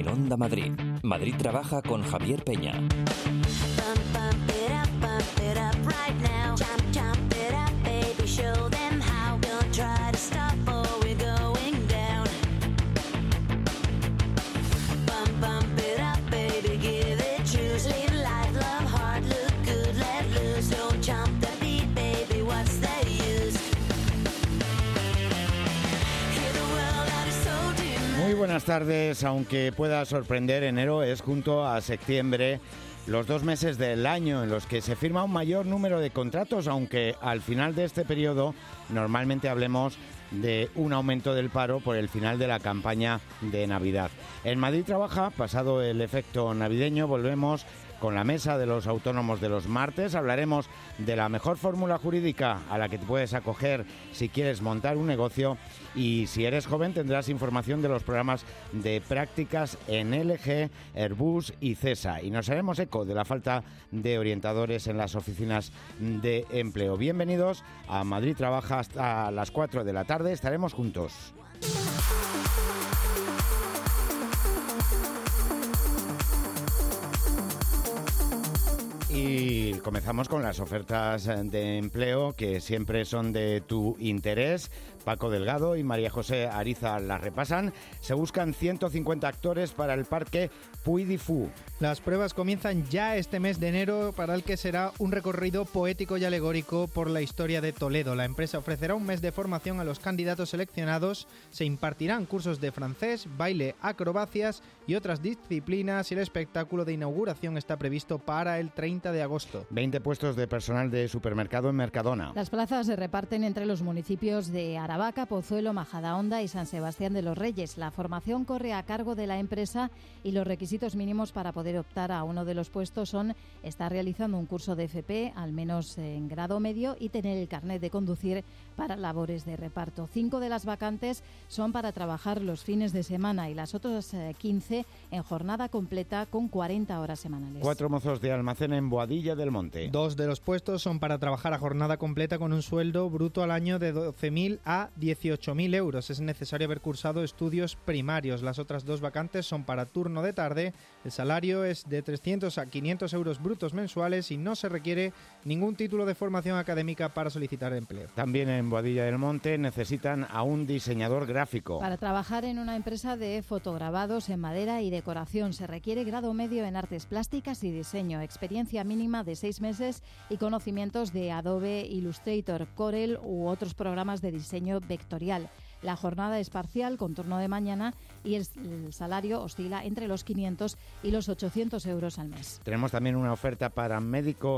En Onda Madrid, Madrid trabaja con Javier Peña. Muy buenas tardes. Aunque pueda sorprender, enero es junto a septiembre los 2 meses del año en los que se firma un mayor número de contratos, aunque al final de este periodo normalmente hablemos de un aumento del paro por el final de la campaña de Navidad. En Madrid trabaja, pasado el efecto navideño, volvemos con la mesa de los autónomos de los martes. Hablaremos de la mejor fórmula jurídica a la que te puedes acoger si quieres montar un negocio, y si eres joven tendrás información de los programas de prácticas en LG, Airbus y CESA, y nos haremos eco de la falta de orientadores en las oficinas de empleo. Bienvenidos a Madrid Trabaja. Hasta las 4 de la tarde estaremos juntos. Y comenzamos con las ofertas de empleo que siempre son de tu interés. Paco Delgado y María José Ariza las repasan. Se buscan 150 actores para el parque Puy du Fou. Las pruebas comienzan ya este mes de enero, para el que será un recorrido poético y alegórico por la historia de Toledo. La empresa ofrecerá un mes de formación a los candidatos seleccionados. Se impartirán cursos de francés, baile, acrobacias y otras disciplinas, y el espectáculo de inauguración está previsto para el 30 de agosto. 20 puestos de personal de supermercado en Mercadona. Las plazas se reparten entre los municipios de Aravaca, Pozuelo, Majadahonda y San Sebastián de los Reyes. La formación corre a cargo de la empresa y los requisitos mínimos para poder optar a uno de los puestos son estar realizando un curso de FP, al menos en grado medio, y tener el carnet de conducir para labores de reparto. 5 de las vacantes son para trabajar los fines de semana y las otras 15 en jornada completa con 40 horas semanales. 4 mozos de almacén en Boadilla del Monte. 2 de los puestos son para trabajar a jornada completa con un sueldo bruto al año de 12.000 a 18.000 euros. Es necesario haber cursado estudios primarios. Las otras 2 vacantes son para turno de tarde. El salario es de 300 a 500 euros brutos mensuales y no se requiere ningún título de formación académica para solicitar empleo. También en Boadilla del Monte necesitan a un diseñador gráfico. Para trabajar en una empresa de fotograbados en madera y decoración se requiere grado medio en artes plásticas y diseño, experiencia mínima de 6 meses y conocimientos de Adobe Illustrator, Corel u otros programas de diseño vectorial. La jornada es parcial con turno de mañana y el salario oscila entre los 500 y los 800 euros al mes. Tenemos también una oferta para médico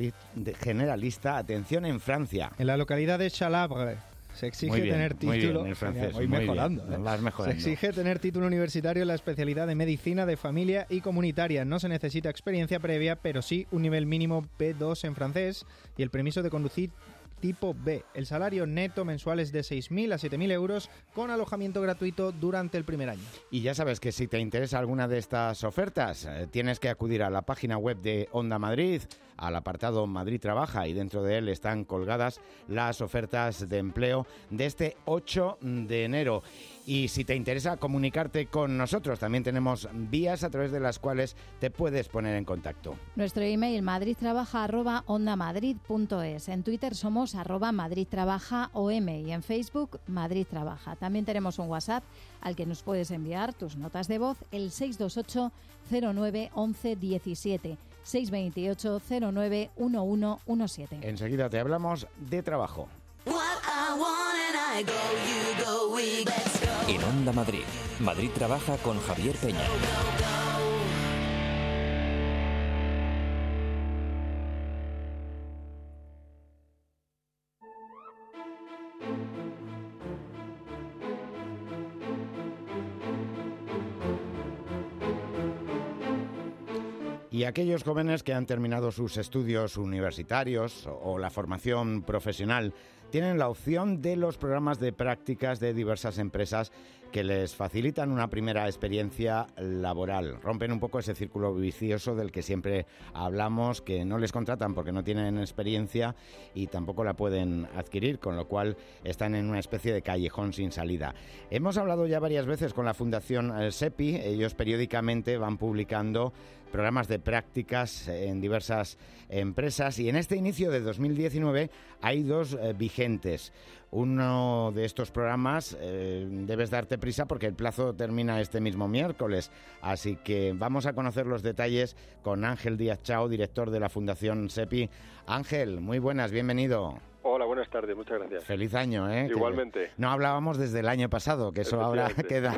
generalista, atención, en Francia. En la localidad de Chalabre se exige tener título. Muy bien, el francés. Voy mejorando. Vas mejorando. Se exige tener título universitario en la especialidad de medicina de familia y comunitaria. No se necesita experiencia previa, pero sí un nivel mínimo B2 en francés y el permiso de conducir tipo B. El salario neto mensual es de 6.000 a 7.000 euros con alojamiento gratuito durante el primer año. Y ya sabes que si te interesa alguna de estas ofertas, tienes que acudir a la página web de Onda Madrid, al apartado Madrid Trabaja, y dentro de él están colgadas las ofertas de empleo de este 8 de enero. Y si te interesa comunicarte con nosotros, también tenemos vías a través de las cuales te puedes poner en contacto. Nuestro email madridtrabaja@ondamadrid.es. En Twitter somos @madridtrabajaom y en Facebook Madrid Trabaja. También tenemos un WhatsApp al que nos puedes enviar tus notas de voz, el 628 09 11 17. 628 09 1117. Enseguida te hablamos de trabajo. En Onda Madrid, Madrid Trabaja con Javier Peña. Y aquellos jóvenes que han terminado sus estudios universitarios o la formación profesional tienen la opción de los programas de prácticas de diversas empresas que les facilitan una primera experiencia laboral. Rompen un poco ese círculo vicioso del que siempre hablamos, que no les contratan porque no tienen experiencia y tampoco la pueden adquirir, con lo cual están en una especie de callejón sin salida. Hemos hablado ya varias veces con la Fundación SEPI. Ellos periódicamente van publicando programas de prácticas en diversas empresas y en este inicio de 2019 hay dos vigentes. Uno de estos programas debes darte prisa porque el plazo termina este mismo miércoles, así que vamos a conocer los detalles con Ángel Díaz Chao, director de la Fundación SEPI. Ángel, muy buenas, bienvenido. Hola, buenas tardes, muchas gracias. Feliz año, ¿eh? Igualmente. No hablábamos desde el año pasado, que eso ahora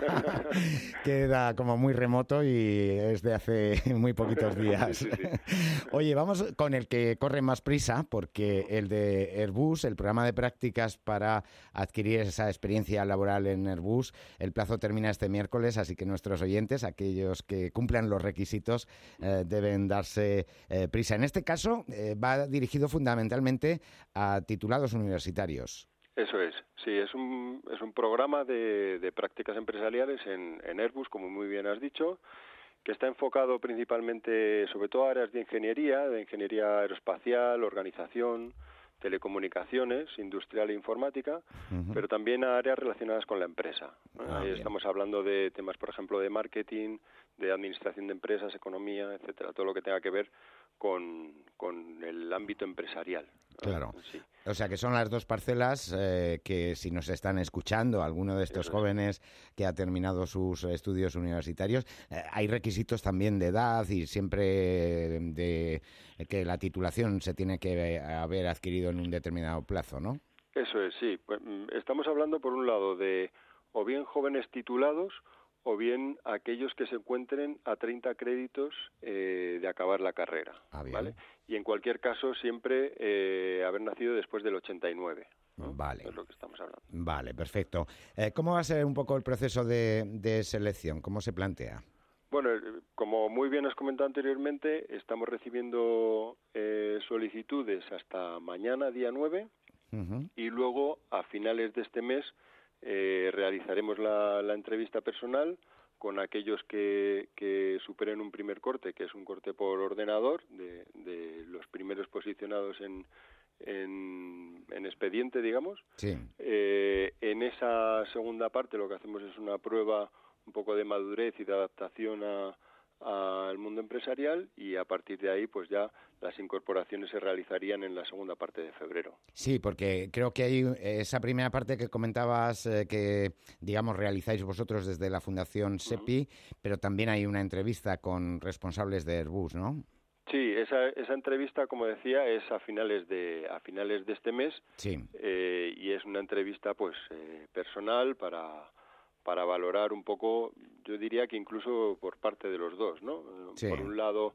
queda como muy remoto y es de hace muy poquitos días. Sí. Oye, vamos con el que corre más prisa, porque el de Airbus, el programa de prácticas para adquirir esa experiencia laboral en Airbus, el plazo termina este miércoles, así que nuestros oyentes, aquellos que cumplan los requisitos, deben darse prisa. En este caso, va dirigido fundamentalmente a titulados universitarios. Eso es, sí, es un programa de prácticas empresariales en Airbus, como muy bien has dicho, que está enfocado principalmente, sobre todo a áreas de ingeniería aeroespacial, organización, telecomunicaciones, industrial e informática, pero también a áreas relacionadas con la empresa. Ahí estamos hablando de temas, por ejemplo, de marketing, de administración de empresas, economía, etcétera, todo lo que tenga que ver con el ámbito empresarial. Claro. Sí. O sea que son las dos parcelas que si nos están escuchando, alguno de estos jóvenes que ha terminado sus estudios universitarios, hay requisitos también de edad y siempre de que la titulación se tiene que haber adquirido en un determinado plazo, ¿no? Eso es, sí. Pues, estamos hablando, por un lado, de o bien jóvenes titulados o bien aquellos que se encuentren a 30 créditos de acabar la carrera, ¿vale? Y en cualquier caso siempre haber nacido después del 89, ¿no? Vale. Es lo que estamos hablando. Vale, perfecto. ¿Cómo va a ser un poco el proceso de selección? ¿Cómo se plantea? Bueno, como muy bien has comentado anteriormente, estamos recibiendo solicitudes hasta mañana, día 9, y luego a finales de este mes realizaremos la entrevista personal con aquellos que superen un primer corte, que es un corte por ordenador, de los primeros posicionados en expediente, digamos. Sí. En esa segunda parte lo que hacemos es una prueba un poco de madurez y de adaptación al mundo empresarial, y a partir de ahí pues ya las incorporaciones se realizarían en la segunda parte de febrero. Sí, porque creo que hay esa primera parte que comentabas que, digamos, realizáis vosotros desde la Fundación SEPI, pero también hay una entrevista con responsables de Airbus, ¿no? Sí, esa entrevista, como decía, es a finales de este mes. Sí. Y es una entrevista pues personal para valorar un poco, yo diría que incluso por parte de los dos, ¿no? Sí. Por un lado,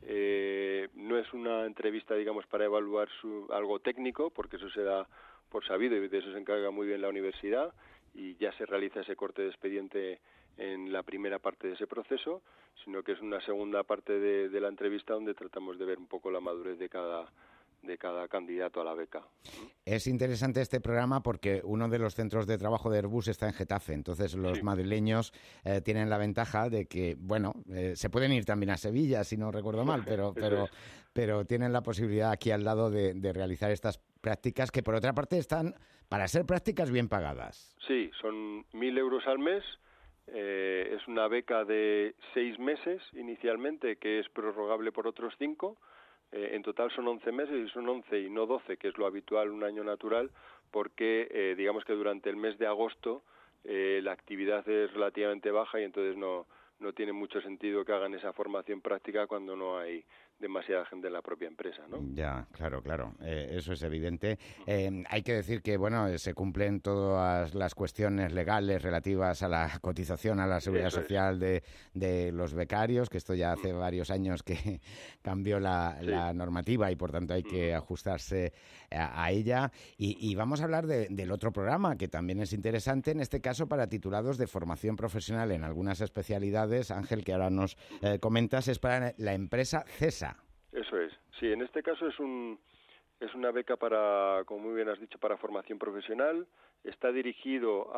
no es una entrevista, digamos, para evaluar algo técnico, porque eso se da por sabido y de eso se encarga muy bien la universidad, y ya se realiza ese corte de expediente en la primera parte de ese proceso, sino que es una segunda parte de la entrevista donde tratamos de ver un poco la madurez de cada candidato a la beca. Es interesante este programa porque uno de los centros de trabajo de Airbus está en Getafe, entonces los madrileños tienen la ventaja de que, bueno, se pueden ir también a Sevilla, si no recuerdo mal, pero tienen la posibilidad aquí al lado de realizar estas prácticas que, por otra parte, están, para ser prácticas, bien pagadas. Sí, son 1.000 euros al mes. Es una beca de 6 meses inicialmente, que es prorrogable por otros 5. En total son 11 meses, y son 11 y no 12, que es lo habitual, un año natural, porque digamos que durante el mes de agosto la actividad es relativamente baja y entonces no tiene mucho sentido que hagan esa formación práctica cuando no hay demasiada gente en la propia empresa, ¿no? Ya, claro, eso es evidente. Hay que decir que, bueno, se cumplen todas las cuestiones legales relativas a la cotización a la seguridad social de los becarios, que esto ya hace varios años que cambió la normativa y, por tanto, hay que ajustarse a ella. Y vamos a hablar del otro programa, que también es interesante, en este caso para titulados de formación profesional en algunas especialidades. Ángel, que ahora nos comentas, es para la empresa CESA. Eso es. Sí, en este caso es un Es una beca para, como muy bien has dicho, para formación profesional. Está dirigido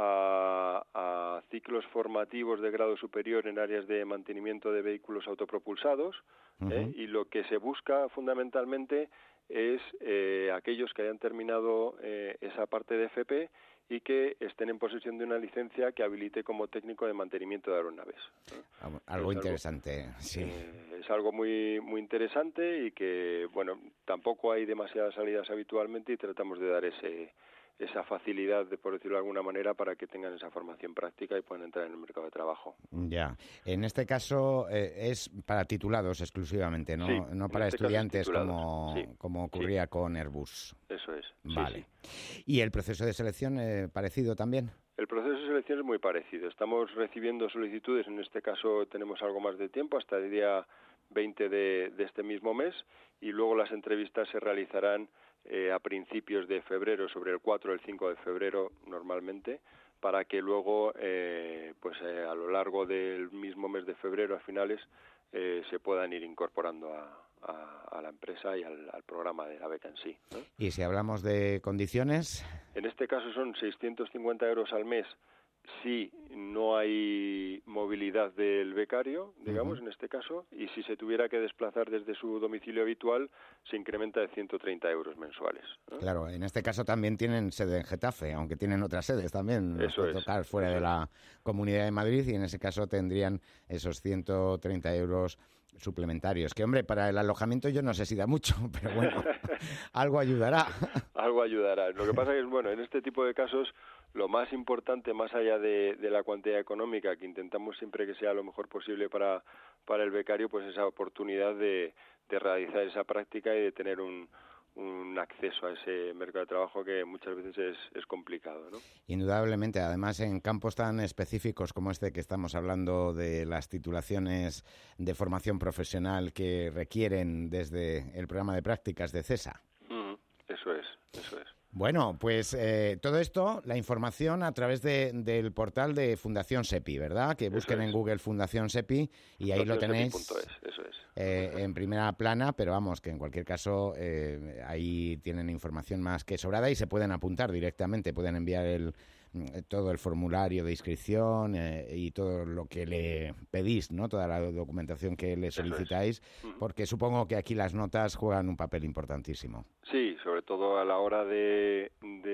a ciclos formativos de grado superior en áreas de mantenimiento de vehículos autopropulsados. Y lo que se busca fundamentalmente es aquellos que hayan terminado esa parte de FP y que estén en posesión de una licencia que habilite como técnico de mantenimiento de aeronaves. Algo interesante, sí. Es algo muy muy interesante y que, bueno, tampoco hay demasiadas salidas habitualmente y tratamos de dar esa facilidad, por decirlo de alguna manera, para que tengan esa formación práctica y puedan entrar en el mercado de trabajo. Ya. En este caso es para titulados exclusivamente, ¿no? Sí, no para estudiantes como ocurría con Airbus. Eso es. Vale. Sí. ¿Y el proceso de selección parecido también? El proceso de selección es muy parecido. Estamos recibiendo solicitudes, en este caso tenemos algo más de tiempo, hasta el día 20 de este mismo mes, y luego las entrevistas se realizarán a principios de febrero, sobre el 4 o el 5 de febrero normalmente, para que luego, a lo largo del mismo mes de febrero, a finales, se puedan ir incorporando a la empresa y al programa de la beca en sí, ¿no? Y si hablamos de condiciones... En este caso son 650 euros al mes si no hay movilidad del becario, digamos, en este caso, y si se tuviera que desplazar desde su domicilio habitual, se incrementa de 130 euros mensuales, ¿no? Claro, en este caso también tienen sede en Getafe, aunque tienen otras sedes también. Eso es. Tocar fuera de la Comunidad de Madrid, y en ese caso tendrían esos 130 euros suplementarios. Que, hombre, para el alojamiento yo no sé si da mucho, pero bueno, algo ayudará. Algo ayudará. Lo que pasa es que, bueno, en este tipo de casos, lo más importante, más allá de la cuantía económica, que intentamos siempre que sea lo mejor posible para el becario, pues esa oportunidad de realizar esa práctica y de tener un acceso a ese mercado de trabajo que muchas veces es complicado, ¿no? Indudablemente, además en campos tan específicos como este que estamos hablando, de las titulaciones de formación profesional que requieren desde el programa de prácticas de CESA. Eso es. Bueno, pues todo esto, la información a través del portal de Fundación SEPI, ¿verdad? Que busquen en Google Fundación SEPI y ahí lo tenéis. Eso es. En primera plana, pero vamos, que en cualquier caso ahí tienen información más que sobrada y se pueden apuntar directamente, pueden enviar todo el formulario de inscripción y todo lo que le pedís, ¿no? Toda la documentación que le solicitáis, porque supongo que aquí las notas juegan un papel importantísimo. Sí, sobre todo a la hora de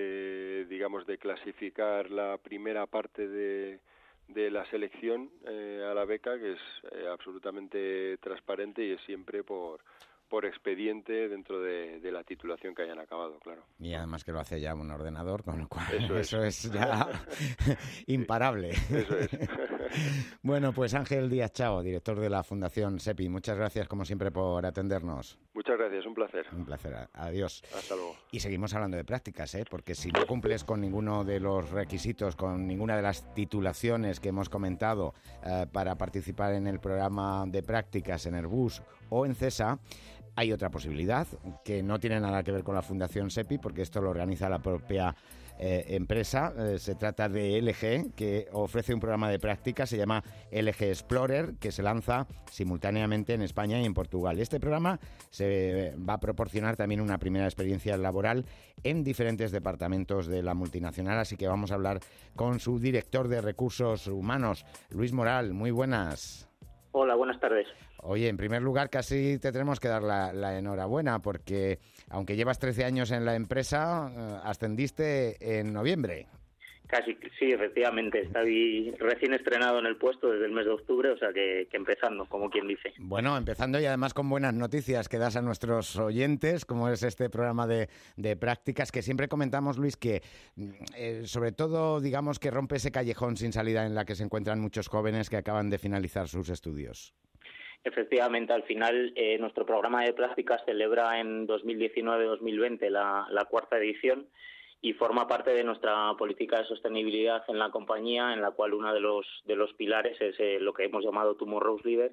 clasificar la primera parte de la selección a la beca, que es absolutamente transparente y es siempre por expediente dentro de la titulación que hayan acabado, claro. Y además que lo hace ya un ordenador, con lo cual eso es ya imparable. Eso es. Bueno, pues Ángel Díaz Chao, director de la Fundación SEPI, muchas gracias como siempre por atendernos. Muchas gracias, un placer. Un placer, adiós. Hasta luego. Y seguimos hablando de prácticas, porque si no cumples con ninguno de los requisitos, con ninguna de las titulaciones que hemos comentado para participar en el programa de prácticas en Airbus o en CESA, hay otra posibilidad que no tiene nada que ver con la Fundación SEPI, porque esto lo organiza la propia empresa. Se trata de LG, que ofrece un programa de práctica, se llama LG Explorer, que se lanza simultáneamente en España y en Portugal. Este programa se va a proporcionar también una primera experiencia laboral en diferentes departamentos de la multinacional, así que vamos a hablar con su director de Recursos Humanos, Luis Moral. Muy buenas. Hola, buenas tardes. Oye, en primer lugar, casi te tenemos que dar la enhorabuena, porque aunque llevas 13 años en la empresa, ascendiste en noviembre. Casi, sí, efectivamente. Estoy recién estrenado en el puesto desde el mes de octubre, o sea que empezando, como quien dice. Bueno, empezando y además con buenas noticias que das a nuestros oyentes, como es este programa de prácticas que siempre comentamos, Luis, que sobre todo, digamos, que rompe ese callejón sin salida en la que se encuentran muchos jóvenes que acaban de finalizar sus estudios. Efectivamente, al final nuestro programa de prácticas celebra en 2019-2020 la cuarta edición y forma parte de nuestra política de sostenibilidad en la compañía, en la cual uno de los pilares es lo que hemos llamado Tomorrow's Leader,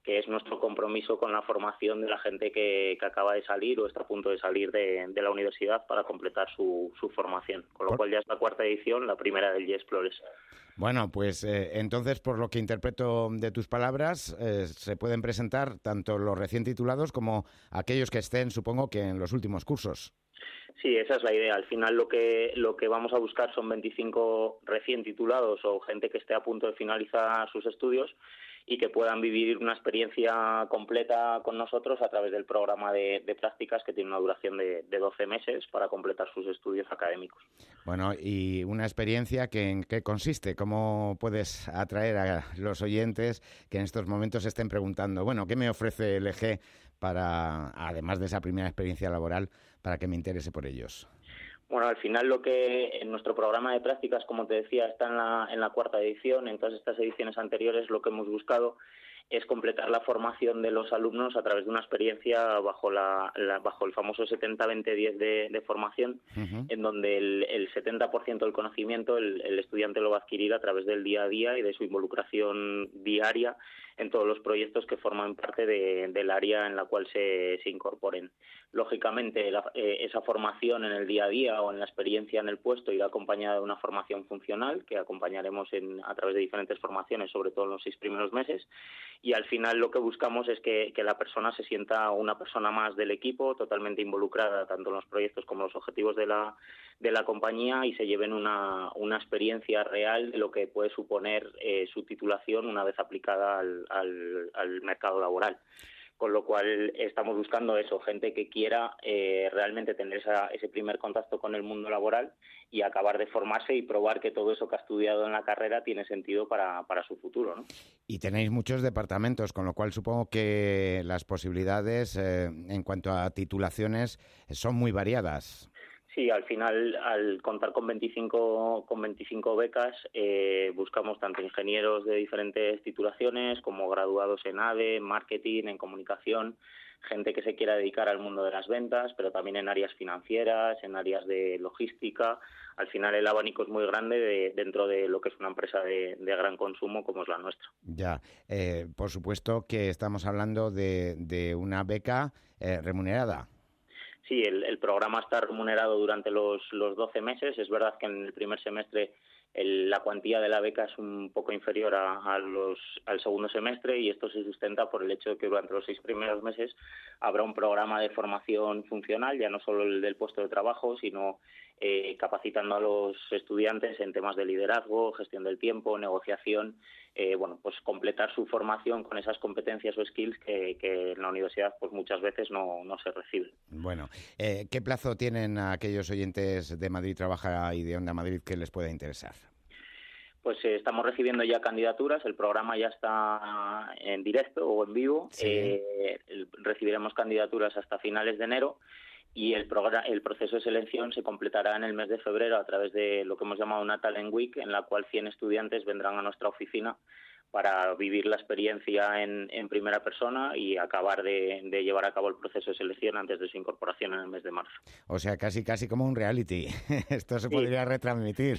que es nuestro compromiso con la formación de la gente que acaba de salir o está a punto de salir de la universidad para completar su formación. Con lo cual ya es la 4ª edición, la primera del YEXplores. Bueno, pues entonces, por lo que interpreto de tus palabras, se pueden presentar tanto los recién titulados como aquellos que estén, supongo, que en los últimos cursos. Sí, esa es la idea. Al final lo que vamos a buscar son 25 recién titulados o gente que esté a punto de finalizar sus estudios y que puedan vivir una experiencia completa con nosotros a través del programa de prácticas que tiene una duración de 12 meses para completar sus estudios académicos. Bueno, y una experiencia que ¿en qué consiste? ¿Cómo puedes atraer a los oyentes que en estos momentos estén preguntando, bueno, ¿qué me ofrece el EG para, además de esa primera experiencia laboral, para que me interese por ellos? Bueno, al final lo que en nuestro programa de prácticas, como te decía, está en la 4ª edición. En todas estas ediciones anteriores lo que hemos buscado es completar la formación de los alumnos a través de una experiencia bajo el famoso 70-20-10 de formación, en donde el 70% del conocimiento el estudiante lo va a adquirir a través del día a día y de su involucración diaria en todos los proyectos que forman parte del área en la cual se incorporen. Lógicamente, esa formación en el día a día o en la experiencia en el puesto irá acompañada de una formación funcional que acompañaremos a través de diferentes formaciones, sobre todo en los 6 primeros meses, y al final lo que buscamos es que la persona se sienta una persona más del equipo, totalmente involucrada tanto en los proyectos como en los objetivos de la compañía y se lleven una experiencia real de lo que puede suponer su titulación una vez aplicada al mercado laboral. Con lo cual estamos buscando eso, gente que quiera realmente tener ese primer contacto con el mundo laboral y acabar de formarse y probar que todo eso que ha estudiado en la carrera tiene sentido para su futuro, ¿no? Y tenéis muchos departamentos, con lo cual supongo que las posibilidades en cuanto a titulaciones son muy variadas. Sí, al final, al contar con 25 becas, buscamos tanto ingenieros de diferentes titulaciones como graduados en ADE, en marketing, en comunicación, gente que se quiera dedicar al mundo de las ventas, pero también en áreas financieras, en áreas de logística. Al final el abanico es muy grande dentro de lo que es una empresa de gran consumo como es la nuestra. Ya, por supuesto que estamos hablando de una beca remunerada. Sí, el programa está remunerado durante los 12 meses. Es verdad que en el primer semestre la cuantía de la beca es un poco inferior al segundo semestre y esto se sustenta por el hecho de que durante los 6 primeros meses habrá un programa de formación funcional, ya no solo el del puesto de trabajo, sino capacitando a los estudiantes en temas de liderazgo, gestión del tiempo, negociación, pues completar su formación con esas competencias o skills que en la universidad pues muchas veces no se reciben. Bueno, ¿qué plazo tienen aquellos oyentes de Madrid Trabaja y de Onda Madrid que les pueda interesar? Pues estamos recibiendo ya candidaturas, el programa ya está en directo o en vivo, sí. Recibiremos candidaturas hasta finales de enero y el proceso de selección se completará en el mes de febrero a través de lo que hemos llamado una Talent Week, en la cual 100 estudiantes vendrán a nuestra oficina para vivir la experiencia en primera persona y acabar de llevar a cabo el proceso de selección antes de su incorporación en el mes de marzo. O sea, casi como un reality. Esto se podría retransmitir.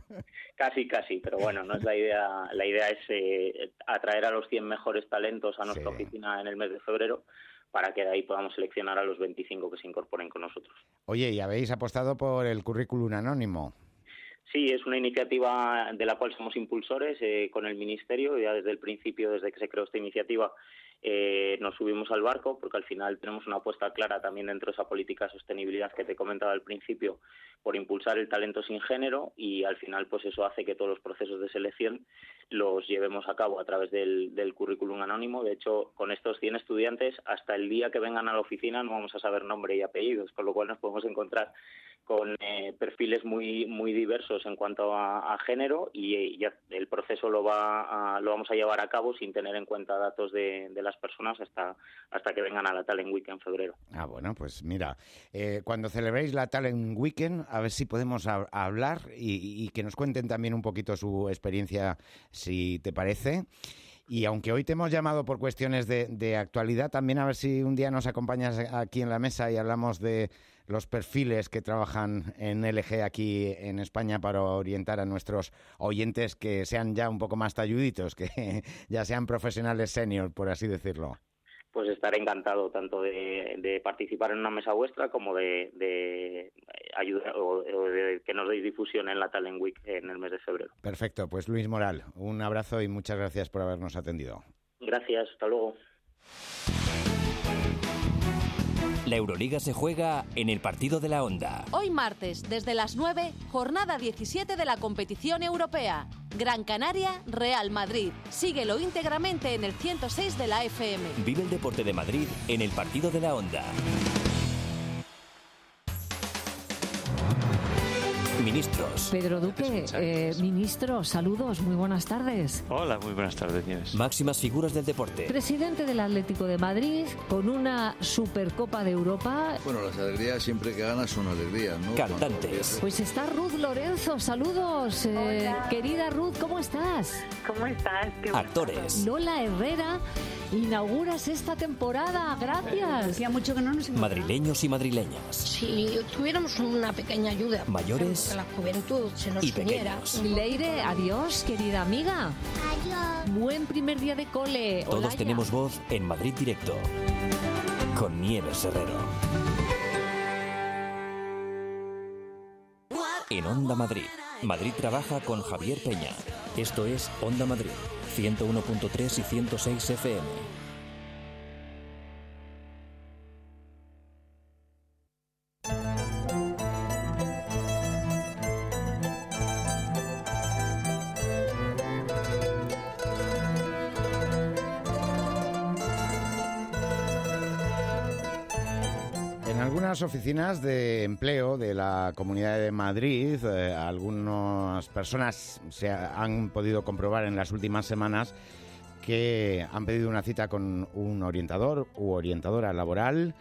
Casi, pero bueno, no es la idea. La idea es atraer a los 100 mejores talentos a nuestra oficina en el mes de febrero para que de ahí podamos seleccionar a los 25 que se incorporen con nosotros. Oye, ¿y habéis apostado por el currículum anónimo? Sí, es una iniciativa de la cual somos impulsores con el Ministerio. Ya desde el principio, desde que se creó esta iniciativa, nos subimos al barco porque al final tenemos una apuesta clara también dentro de esa política de sostenibilidad que te comentaba al principio por impulsar el talento sin género y al final pues eso hace que todos los procesos de selección los llevemos a cabo a través del currículum anónimo. De hecho, con estos 100 estudiantes, hasta el día que vengan a la oficina no vamos a saber nombre y apellidos, con lo cual nos podemos encontrar con perfiles muy diversos en cuanto a género y ya el proceso lo vamos a llevar a cabo sin tener en cuenta datos de las personas hasta que vengan a la Talent Week en febrero. Ah, bueno, pues mira, cuando celebréis la Talent Weekend, a ver si podemos hablar y que nos cuenten también un poquito su experiencia, si te parece. Y aunque hoy te hemos llamado por cuestiones de actualidad, también a ver si un día nos acompañas aquí en la mesa y hablamos de los perfiles que trabajan en LG aquí en España para orientar a nuestros oyentes que sean ya un poco más talluditos, que ya sean profesionales senior, por así decirlo? Pues estaré encantado tanto de participar en una mesa vuestra como de ayudar o de que nos deis difusión en la Talent Week en el mes de febrero. Perfecto, pues Luis Moral, un abrazo y muchas gracias por habernos atendido. Gracias, hasta luego. La Euroliga se juega en el partido de la Onda. Hoy martes, desde las 9, jornada 17 de la competición europea. Gran Canaria, Real Madrid. Síguelo íntegramente en el 106 de la FM. Vive el deporte de Madrid en el partido de la Onda. Ministros. Pedro Duque, ministro, saludos, muy buenas tardes. Hola, muy buenas tardes, Nieves. Máximas figuras del deporte. Presidente del Atlético de Madrid, con una Supercopa de Europa. Bueno, las alegrías siempre que ganas son alegrías, ¿no? Cantantes. Pues está Ruth Lorenzo, saludos. Querida Ruth, ¿cómo estás? ¿Cómo estás? Actores. Lola Herrera, inauguras esta temporada, gracias. Hacía mucho que no nos encontramos. Madrileños y madrileñas. Si tuviéramos una pequeña ayuda. Mayores que la juventud se nos y uniera. pequeños. Leire, adiós, querida amiga. Adiós. Buen primer día de cole. Todos Olaya. tenemos voz en Madrid Directo. Con Nieves Herrero. En Onda Madrid. Madrid trabaja con Javier Peña. Esto es Onda Madrid, 101.3 y 106 FM. En algunas oficinas de empleo de la Comunidad de Madrid, algunas personas se han podido comprobar en las últimas semanas que han pedido una cita con un orientador u orientadora laboral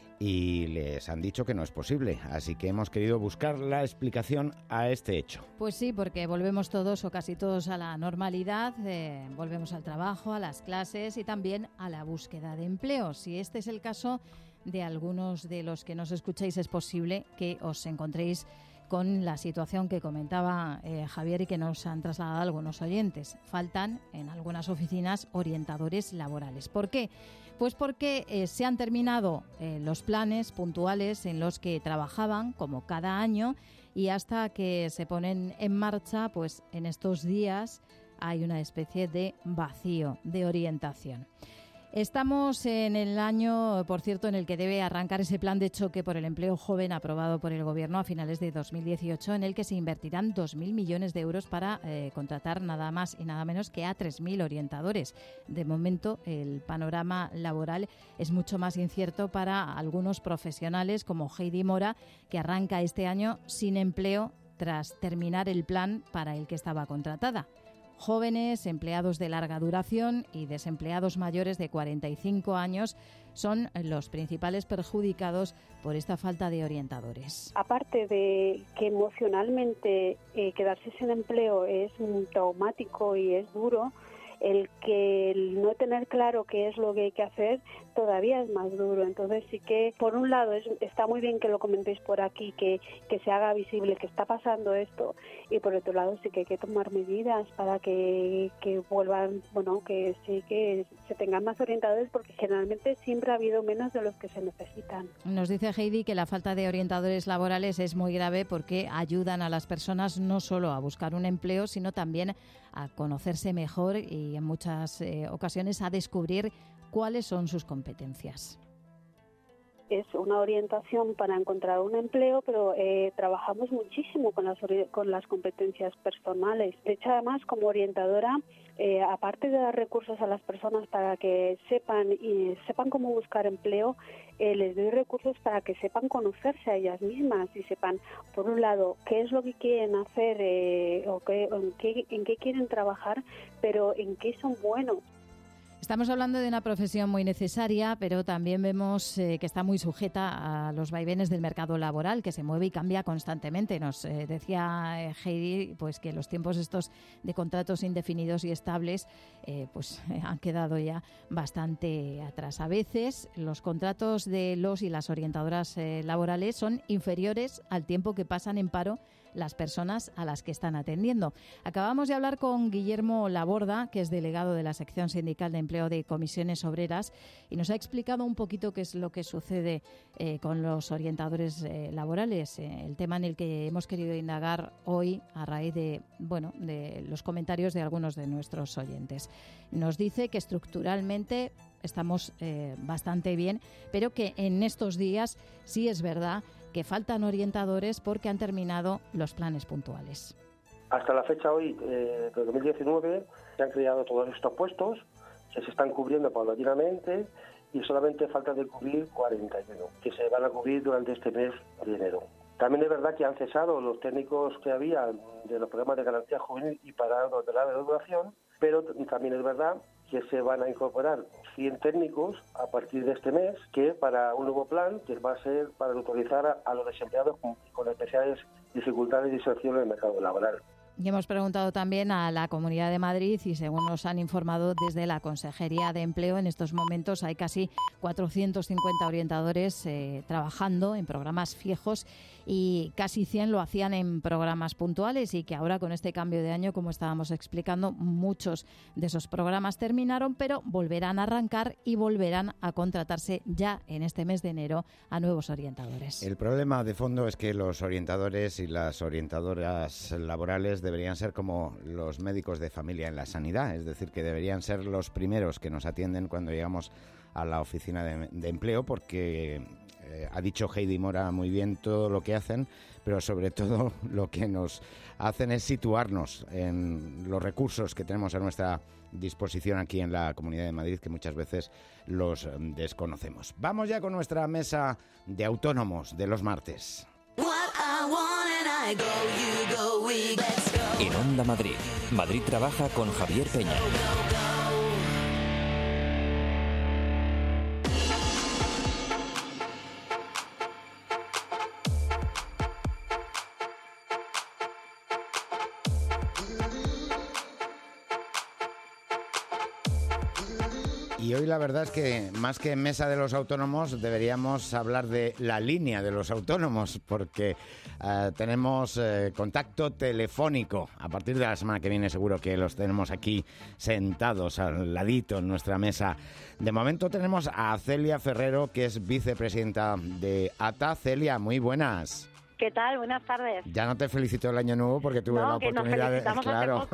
y les han dicho que no es posible. Así que hemos querido buscar la explicación a este hecho. Pues sí, porque volvemos todos o casi todos a la normalidad, volvemos al trabajo, a las clases y también a la búsqueda de empleo. Si este es el caso de algunos de los que nos escucháis, es posible que os encontréis con la situación que comentaba Javier y que nos han trasladado algunos oyentes. Faltan en algunas oficinas orientadores laborales. ¿Por qué? Pues porque se han terminado los planes puntuales en los que trabajaban, como cada año, y hasta que se ponen en marcha, pues en estos días hay una especie de vacío de orientación. Estamos en el año, por cierto, en el que debe arrancar ese plan de choque por el empleo joven aprobado por el Gobierno a finales de 2018, en el que se invertirán 2.000 millones de euros para contratar nada más y nada menos que a 3.000 orientadores. De momento, el panorama laboral es mucho más incierto para algunos profesionales como Heidi Mora, que arranca este año sin empleo tras terminar el plan para el que estaba contratada. Jóvenes, empleados de larga duración y desempleados mayores de 45 años son los principales perjudicados por esta falta de orientadores. Aparte de que emocionalmente quedarse sin empleo es traumático y es duro, el no tener claro qué es lo que hay que hacer todavía es más duro. Entonces sí que, por un lado, está muy bien que lo comentéis por aquí, que se haga visible que está pasando esto, y por otro lado sí que hay que tomar medidas para que vuelvan, que sí que se tengan más orientadores, porque generalmente siempre ha habido menos de los que se necesitan. Nos dice Heidi que la falta de orientadores laborales es muy grave porque ayudan a las personas no solo a buscar un empleo, sino también a conocerse mejor y en muchas ocasiones a descubrir cuáles son sus competencias. Es una orientación para encontrar un empleo, pero trabajamos muchísimo con las competencias personales. De hecho, además, como orientadora, aparte de dar recursos a las personas para que sepan cómo buscar empleo, les doy recursos para que sepan conocerse a ellas mismas y sepan, por un lado, qué es lo que quieren hacer en qué quieren trabajar, pero en qué son buenos. Estamos hablando de una profesión muy necesaria, pero también vemos que está muy sujeta a los vaivenes del mercado laboral, que se mueve y cambia constantemente. Nos decía Heidi pues que los tiempos estos de contratos indefinidos y estables han quedado ya bastante atrás. A veces los contratos de los y las orientadoras laborales son inferiores al tiempo que pasan en paro las personas a las que están atendiendo. Acabamos de hablar con Guillermo Laborda, que es delegado de la sección sindical de empleo de Comisiones Obreras, y nos ha explicado un poquito qué es lo que sucede con los orientadores laborales, el tema en el que hemos querido indagar hoy a raíz de los comentarios de algunos de nuestros oyentes. Nos dice que estructuralmente estamos bastante bien, pero que en estos días sí es verdad que faltan orientadores porque han terminado los planes puntuales. Hasta la fecha hoy, de 2019, se han creado todos estos puestos, que se están cubriendo paulatinamente y solamente falta de cubrir 41, que se van a cubrir durante este mes de enero. También es verdad que han cesado los técnicos que había de los programas de garantía juvenil y para de larga duración, pero también es verdad que se van a incorporar 100 técnicos a partir de este mes, que para un nuevo plan que va a ser para autorizar a los desempleados con especiales dificultades de inserción en el mercado laboral. Y hemos preguntado también a la Comunidad de Madrid y según nos han informado desde la Consejería de Empleo, en estos momentos hay casi 450 orientadores trabajando en programas fijos y casi 100 lo hacían en programas puntuales y que ahora con este cambio de año, como estábamos explicando, muchos de esos programas terminaron, pero volverán a arrancar y volverán a contratarse ya en este mes de enero a nuevos orientadores. El problema de fondo es que los orientadores y las orientadoras laborales deberían ser como los médicos de familia en la sanidad, es decir, que deberían ser los primeros que nos atienden cuando llegamos a la oficina de empleo, porque ha dicho Heidi Mora muy bien todo lo que hacen, pero sobre todo lo que nos hacen es situarnos en los recursos que tenemos a nuestra disposición aquí en la Comunidad de Madrid, que muchas veces los desconocemos. Vamos ya con nuestra mesa de autónomos de los martes. En Onda Madrid, Madrid trabaja con Javier Peña. Y hoy la verdad es que más que mesa de los autónomos deberíamos hablar de la línea de los autónomos, porque tenemos contacto telefónico. A partir de la semana que viene seguro que los tenemos aquí sentados al ladito en nuestra mesa. De momento tenemos a Celia Ferrero, que es vicepresidenta de ATA. Celia, muy buenas. ¿Qué tal? Buenas tardes. Ya no te felicito el año nuevo porque tuve la oportunidad de... Claro.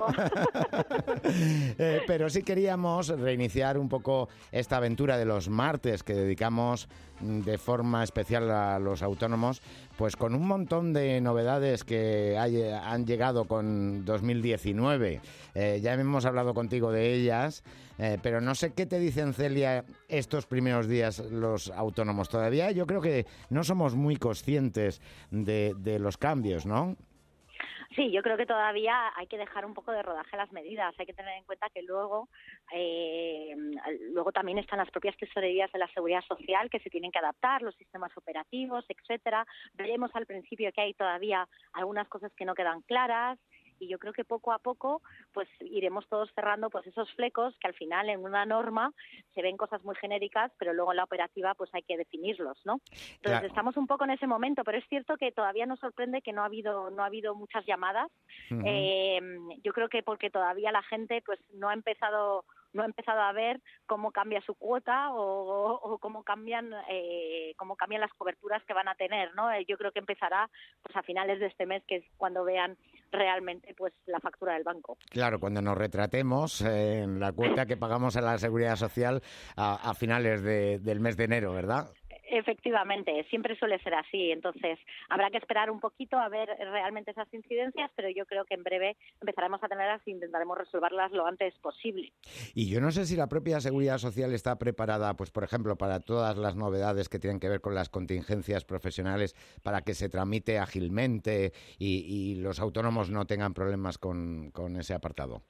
Pero sí queríamos reiniciar un poco esta aventura de los martes que dedicamos de forma especial a los autónomos, pues con un montón de novedades que han llegado con 2019. Ya hemos hablado contigo de ellas, pero no sé qué te dicen, Celia, estos primeros días los autónomos. Todavía yo creo que no somos muy conscientes de los cambios, ¿no? Sí, yo creo que todavía hay que dejar un poco de rodaje a las medidas. Hay que tener en cuenta que luego también están las propias tesorerías de la Seguridad Social que se tienen que adaptar, los sistemas operativos, etcétera. Veremos al principio que hay todavía algunas cosas que no quedan claras. Y yo creo que poco a poco pues iremos todos cerrando pues esos flecos que al final en una norma se ven cosas muy genéricas, pero luego en la operativa pues hay que definirlos, ¿no? Entonces claro, estamos un poco en ese momento, pero es cierto que todavía nos sorprende que no ha habido muchas llamadas. Uh-huh. Yo creo que porque todavía la gente pues no ha empezado a ver cómo cambia su cuota o cómo cambian las coberturas que van a tener, ¿no? Yo creo que empezará pues a finales de este mes, que es cuando vean realmente pues la factura del banco. Claro, cuando nos retratemos en la cuota que pagamos a la Seguridad Social a finales del mes de enero, ¿verdad? Efectivamente, siempre suele ser así. Entonces, habrá que esperar un poquito a ver realmente esas incidencias, pero yo creo que en breve empezaremos a tenerlas e intentaremos resolverlas lo antes posible. Y yo no sé si la propia Seguridad Social está preparada, pues por ejemplo, para todas las novedades que tienen que ver con las contingencias profesionales, para que se tramite ágilmente y los autónomos no tengan problemas con ese apartado.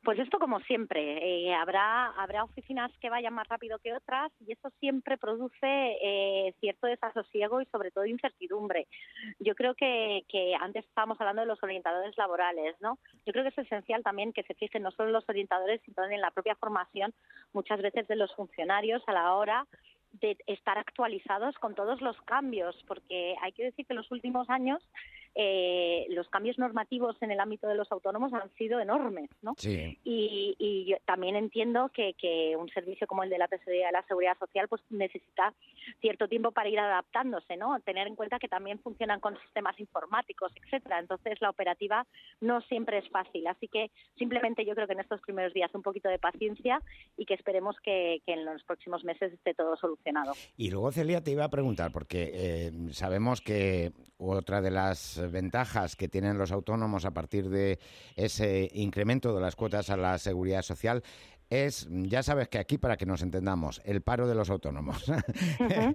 Pues esto como siempre, habrá oficinas que vayan más rápido que otras y eso siempre produce cierto desasosiego y sobre todo incertidumbre. Yo creo que antes estábamos hablando de los orientadores laborales, ¿no? Yo creo que es esencial también que se fijen no solo en los orientadores, sino también en la propia formación, muchas veces de los funcionarios a la hora de estar actualizados con todos los cambios, porque hay que decir que en los últimos años los cambios normativos en el ámbito de los autónomos han sido enormes, ¿no? Sí. Y yo también entiendo que un servicio como el de la Tesorería de la Seguridad Social pues necesita cierto tiempo para ir adaptándose, ¿no? Tener en cuenta que también funcionan con sistemas informáticos, etcétera. Entonces la operativa no siempre es fácil, así que simplemente yo creo que en estos primeros días un poquito de paciencia y que esperemos que en los próximos meses esté todo solucionado. Y luego, Celia, te iba a preguntar, porque sabemos que otra de las ventajas que tienen los autónomos a partir de ese incremento de las cuotas a la Seguridad Social es, ya sabes que aquí, para que nos entendamos, el paro de los autónomos. Uh-huh.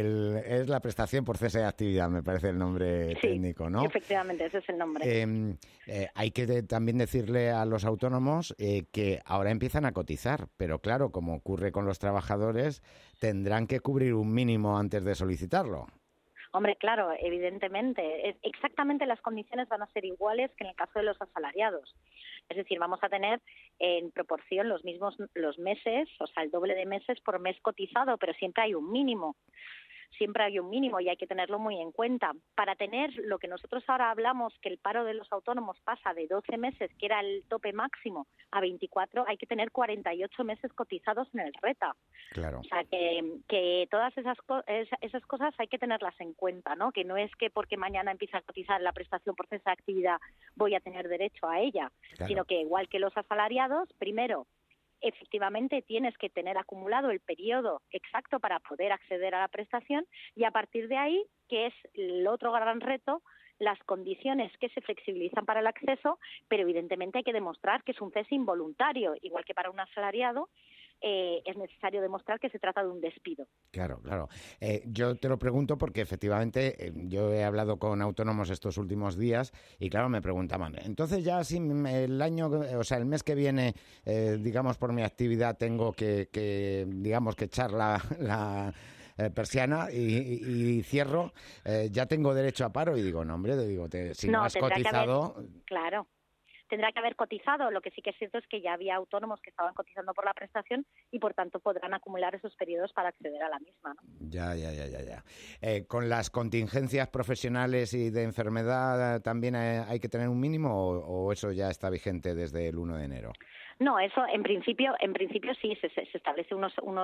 Es la prestación por cese de actividad, me parece el nombre técnico, ¿no? Efectivamente, ese es el nombre. Hay que también decirle a los autónomos que ahora empiezan a cotizar, pero claro, como ocurre con los trabajadores, tendrán que cubrir un mínimo antes de solicitarlo. Hombre, claro, evidentemente. Exactamente las condiciones van a ser iguales que en el caso de los asalariados. Es decir, vamos a tener en proporción los meses, o sea, el doble de meses por mes cotizado, pero siempre hay un mínimo. Siempre hay un mínimo y hay que tenerlo muy en cuenta. Para tener lo que nosotros ahora hablamos, que el paro de los autónomos pasa de 12 meses, que era el tope máximo, a 24, hay que tener 48 meses cotizados en el RETA. Claro. O sea, que todas esas cosas hay que tenerlas en cuenta, ¿no? Que no es que porque mañana empiece a cotizar la prestación por cesa de actividad voy a tener derecho a ella, claro, sino que igual que los asalariados, primero, efectivamente tienes que tener acumulado el periodo exacto para poder acceder a la prestación y a partir de ahí, que es el otro gran reto, las condiciones que se flexibilizan para el acceso, pero evidentemente hay que demostrar que es un cese involuntario, igual que para un asalariado. Es necesario demostrar que se trata de un despido. Claro, claro. Yo te lo pregunto porque efectivamente yo he hablado con autónomos estos últimos días y claro, me preguntaban, entonces ya si el año, o sea, el mes que viene, digamos por mi actividad tengo que digamos que echar la persiana y cierro, ya tengo derecho a paro y digo, no hombre, si no has cotizado... Claro. Tendrá que haber cotizado, lo que sí que es cierto es que ya había autónomos que estaban cotizando por la prestación y por tanto podrán acumular esos periodos para acceder a la misma, ¿no? Ya. ¿Con las contingencias profesionales y de enfermedad también hay que tener un mínimo o eso ya está vigente desde el 1 de enero? No, eso en principio sí se establece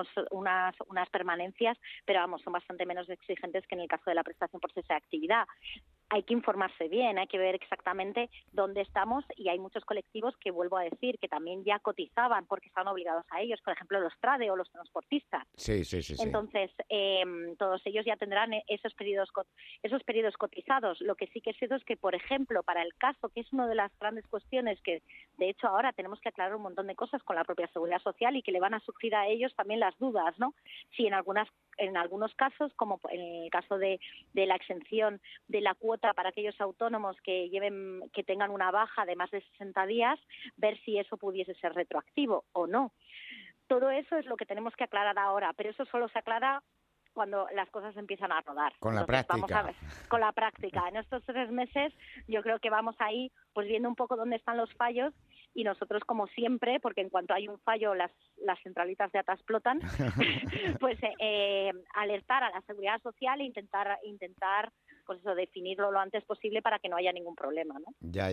unas permanencias, pero vamos, son bastante menos exigentes que en el caso de la prestación por cese de actividad. Hay que informarse bien, hay que ver exactamente dónde estamos y hay muchos colectivos que, vuelvo a decir, que también ya cotizaban porque estaban obligados a ellos, por ejemplo, los TRADE o los transportistas. Sí. Entonces, todos ellos ya tendrán esos periodos cotizados. Lo que sí que es cierto es que, por ejemplo, para el caso, que es una de las grandes cuestiones que, de hecho, ahora tenemos que aclarar un montón de cosas con la propia Seguridad Social y que le van a surgir a ellos también las dudas, ¿no? Si en algunos casos, como en el caso de la exención de la cuota para aquellos autónomos que tengan una baja de más de 60 días, ver si eso pudiese ser retroactivo o no. Todo eso es lo que tenemos que aclarar ahora, pero eso solo se aclara cuando las cosas empiezan a rodar. Con la práctica. Vamos a ver, con la práctica. En estos 3 meses yo creo que vamos ahí pues viendo un poco dónde están los fallos y nosotros, como siempre, porque en cuanto hay un fallo las centralitas de ATA explotan, pues alertar a la Seguridad Social e intentar pues eso, definirlo lo antes posible para que no haya ningún problema, ¿no? Ya.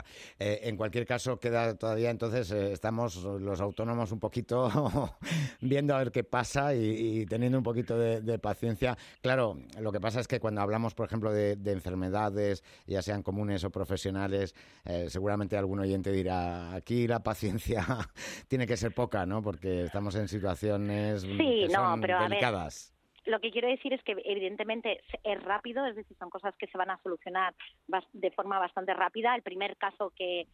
En cualquier caso, queda todavía, entonces, estamos los autónomos un poquito viendo a ver qué pasa y teniendo un poquito de paciencia. Claro, lo que pasa es que cuando hablamos, por ejemplo, de enfermedades, ya sean comunes o profesionales, seguramente algún oyente dirá, aquí la paciencia tiene que ser poca, ¿no? Porque estamos en situaciones que son delicadas. Lo que quiero decir es que evidentemente es rápido, es decir, son cosas que se van a solucionar de forma bastante rápida. El primer caso que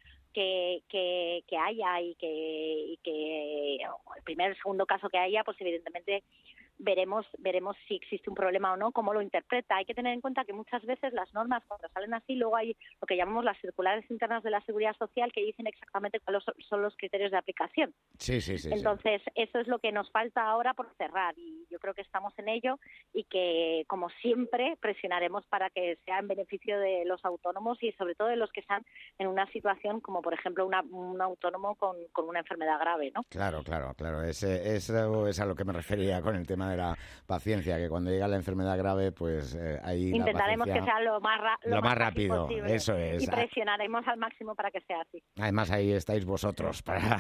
haya el segundo caso que haya, pues evidentemente veremos si existe un problema o no, cómo lo interpreta. Hay que tener en cuenta que muchas veces las normas, cuando salen así, luego hay lo que llamamos las circulares internas de la Seguridad Social que dicen exactamente cuáles son los criterios de aplicación. Sí. Entonces, eso es lo que nos falta ahora por cerrar, y yo creo que estamos en ello y que, como siempre, presionaremos para que sea en beneficio de los autónomos y sobre todo de los que están en una situación como, por ejemplo, un autónomo con una enfermedad grave, ¿no? Claro. Eso es a lo que me refería con el tema de la paciencia, que cuando llega la enfermedad grave, pues ahí intentaremos la paciencia... que sea lo más rápido posible, eso es. Y presionaremos al máximo para que sea así. Además, ahí estáis vosotros para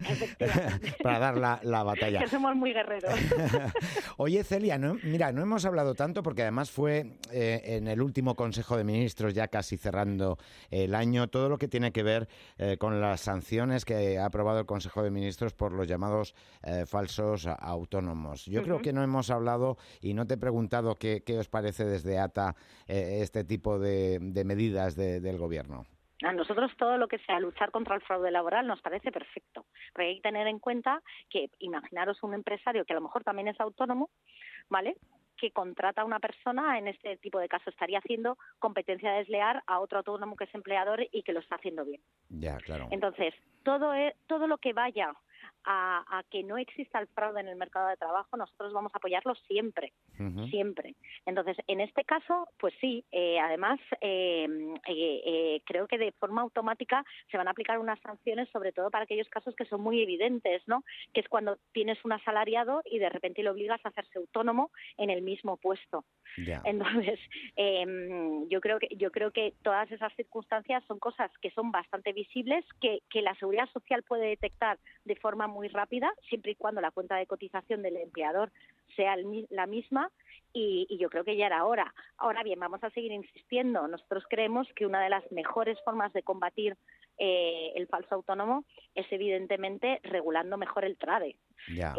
dar la batalla. Que somos muy guerreros. Oye, Celia, no hemos hablado tanto porque además fue en el último Consejo de Ministros, ya casi cerrando el año, todo lo que tiene que ver con las sanciones que ha aprobado el Consejo de Ministros por los llamados falsos autónomos. Yo creo que no hemos hablado y no te he preguntado qué os parece desde ATA este tipo de medidas del Gobierno. A nosotros todo lo que sea luchar contra el fraude laboral nos parece perfecto, pero hay que tener en cuenta que imaginaros un empresario que a lo mejor también es autónomo, ¿vale?, que contrata a una persona, en este tipo de casos estaría haciendo competencia desleal a otro autónomo que es empleador y que lo está haciendo bien. Ya, claro. Entonces, todo lo que vaya a que no exista el fraude en el mercado de trabajo, nosotros vamos a apoyarlo siempre, siempre. Entonces, en este caso, pues sí, además, creo que de forma automática se van a aplicar unas sanciones, sobre todo para aquellos casos que son muy evidentes, ¿no? Que es cuando tienes un asalariado y de repente le obligas a hacerse autónomo en el mismo puesto. Ya. Entonces, yo creo que todas esas circunstancias son cosas que son bastante visibles, que la Seguridad Social puede detectar de forma muy rápida, siempre y cuando la cuenta de cotización del empleador sea la misma, y yo creo que ya era hora. Ahora bien, vamos a seguir insistiendo. Nosotros creemos que una de las mejores formas de combatir el falso autónomo es evidentemente regulando mejor el TRADE. Ya.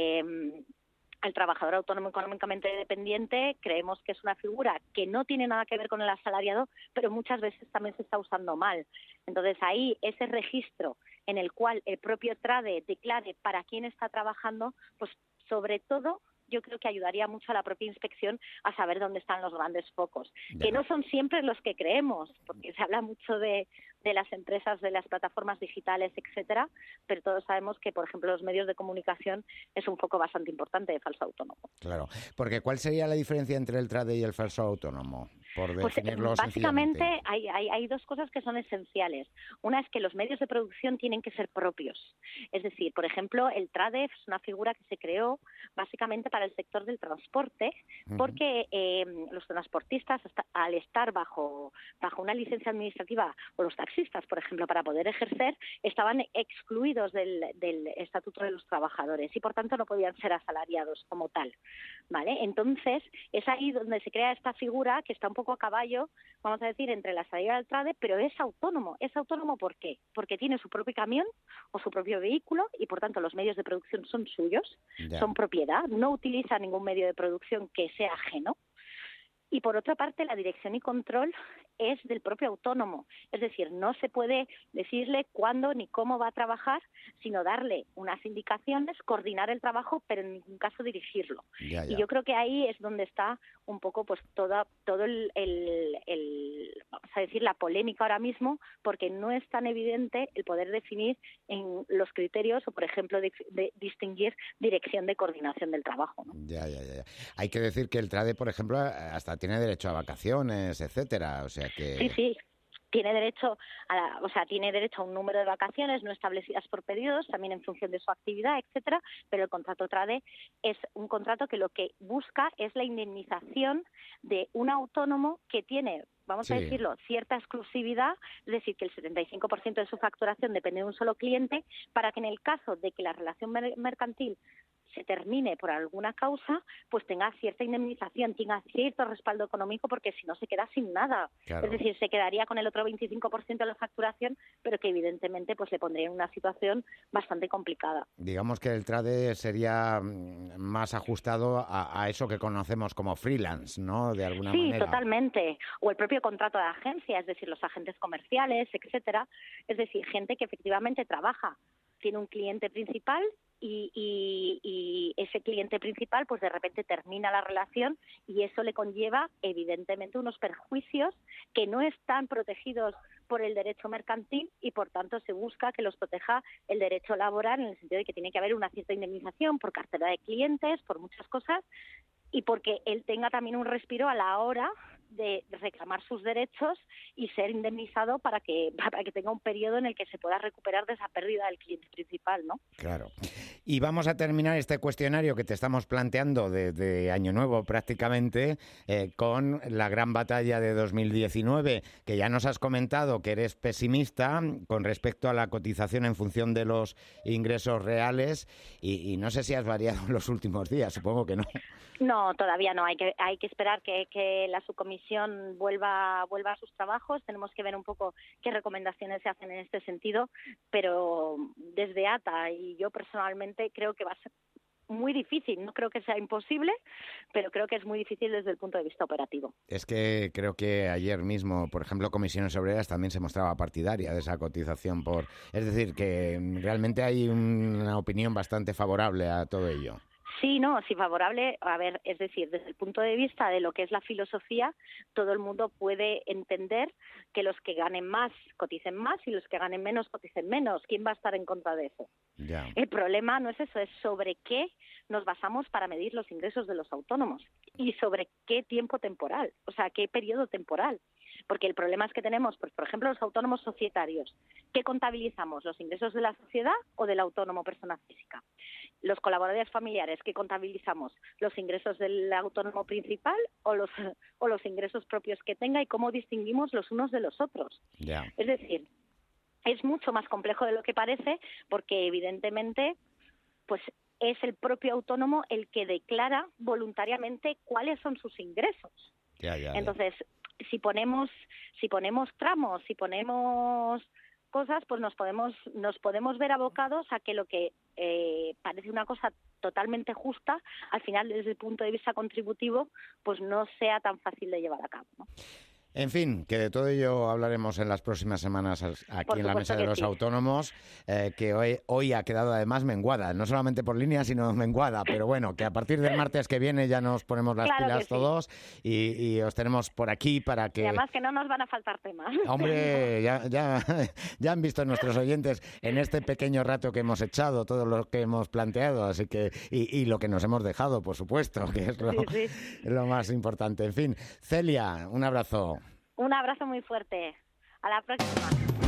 El trabajador autónomo económicamente dependiente creemos que es una figura que no tiene nada que ver con el asalariado, pero muchas veces también se está usando mal. Entonces ahí ese registro en el cual el propio TRADE declare para quién está trabajando, pues sobre todo yo creo que ayudaría mucho a la propia inspección a saber dónde están los grandes focos, que no son siempre los que creemos, porque se habla mucho de las empresas, de las plataformas digitales, etcétera, pero todos sabemos que, por ejemplo, los medios de comunicación es un foco bastante importante de falso autónomo. Claro, porque ¿cuál sería la diferencia entre el TRADE y el falso autónomo? Por definirlo pues, básicamente sencillamente. hay dos cosas que son esenciales. Una es que los medios de producción tienen que ser propios. Es decir, por ejemplo, el TRADE es una figura que se creó básicamente para el sector del transporte, porque los transportistas, al estar bajo una licencia administrativa, o los taxistas, por ejemplo, para poder ejercer, estaban excluidos del Estatuto de los Trabajadores y, por tanto, no podían ser asalariados como tal, ¿vale? Entonces, es ahí donde se crea esta figura que está un poco a caballo, vamos a decir, entre la salida del TRADE, pero es autónomo. ¿Es autónomo por qué? Porque tiene su propio camión o su propio vehículo y, por tanto, los medios de producción son suyos, son propiedad, no utiliza ningún medio de producción que sea ajeno. Y, por otra parte, la dirección y control es del propio autónomo. Es decir, no se puede decirle cuándo ni cómo va a trabajar, sino darle unas indicaciones, coordinar el trabajo, pero en ningún caso dirigirlo. Ya. Y yo creo que ahí es donde está un poco pues todo vamos a decir, la polémica ahora mismo, porque no es tan evidente el poder definir en los criterios o, por ejemplo, de distinguir dirección de coordinación del trabajo, ¿no? Ya. Hay que decir que el TRADE, por ejemplo, hasta tiene derecho a vacaciones, etcétera, o sea que... Sí. Tiene derecho tiene derecho a un número de vacaciones no establecidas por periodos, también en función de su actividad, etcétera, pero el contrato TRADE es un contrato que lo que busca es la indemnización de un autónomo que tiene, vamos a decirlo, cierta exclusividad, es decir, que el 75% de su facturación depende de un solo cliente, para que en el caso de que la relación mercantil se termine por alguna causa, pues tenga cierta indemnización, tenga cierto respaldo económico, porque si no se queda sin nada. Claro. Es decir, se quedaría con el otro 25% de la facturación, pero que evidentemente pues le pondría en una situación bastante complicada. Digamos que el TRADE sería más ajustado a eso que conocemos como freelance, ¿no? De alguna manera. Sí, totalmente. O el propio contrato de agencia, es decir, los agentes comerciales, etcétera. Es decir, gente que efectivamente trabaja, tiene un cliente principal y ese cliente principal pues de repente termina la relación y eso le conlleva evidentemente unos perjuicios que no están protegidos por el derecho mercantil y por tanto se busca que los proteja el derecho laboral, en el sentido de que tiene que haber una cierta indemnización por cartera de clientes, por muchas cosas, y porque él tenga también un respiro a la hora de reclamar sus derechos y ser indemnizado para que tenga un periodo en el que se pueda recuperar de esa pérdida del cliente principal, ¿no? Claro. Y vamos a terminar este cuestionario que te estamos planteando de Año Nuevo prácticamente con la gran batalla de 2019, que ya nos has comentado que eres pesimista con respecto a la cotización en función de los ingresos reales y no sé si has variado en los últimos días, supongo que no. No, todavía no. Hay que esperar que la subcomisión vuelva a sus trabajos. Tenemos que ver un poco qué recomendaciones se hacen en este sentido, pero desde ATA y yo personalmente creo que va a ser muy difícil. No creo que sea imposible, pero creo que es muy difícil desde el punto de vista operativo. Es que creo que ayer mismo, por ejemplo, Comisiones Obreras también se mostraba partidaria de esa cotización es decir, que realmente hay una opinión bastante favorable a todo ello. Sí, no, sí, favorable. A ver, es decir, desde el punto de vista de lo que es la filosofía, todo el mundo puede entender que los que ganen más coticen más y los que ganen menos coticen menos. ¿Quién va a estar en contra de eso? Ya. El problema no es eso, es sobre qué nos basamos para medir los ingresos de los autónomos y sobre qué tiempo temporal, o sea, qué periodo temporal. Porque el problema es que tenemos, pues, por ejemplo, los autónomos societarios. ¿Qué contabilizamos? ¿Los ingresos de la sociedad o del autónomo persona física? Los colaboradores familiares, ¿qué contabilizamos? ¿Los ingresos del autónomo principal o los ingresos propios que tenga? ¿Y cómo distinguimos los unos de los otros? Yeah. Es decir, es mucho más complejo de lo que parece, porque evidentemente pues es el propio autónomo el que declara voluntariamente cuáles son sus ingresos. Entonces, si ponemos tramos, si ponemos cosas, pues nos podemos ver abocados a que lo que parece una cosa totalmente justa, al final desde el punto de vista contributivo, pues no sea tan fácil de llevar a cabo, ¿no? En fin, que de todo ello hablaremos en las próximas semanas aquí en la Mesa de los Autónomos, que hoy ha quedado además menguada, no solamente por línea, sino menguada, pero bueno, que a partir del martes que viene ya nos ponemos las pilas todos y os tenemos por aquí para que... Y además que no nos van a faltar temas. Hombre, ya han visto nuestros oyentes en este pequeño rato que hemos echado, todo lo que hemos planteado, así que y lo que nos hemos dejado, por supuesto, que es lo más importante. En fin, Celia, un abrazo. Un abrazo muy fuerte. A la próxima.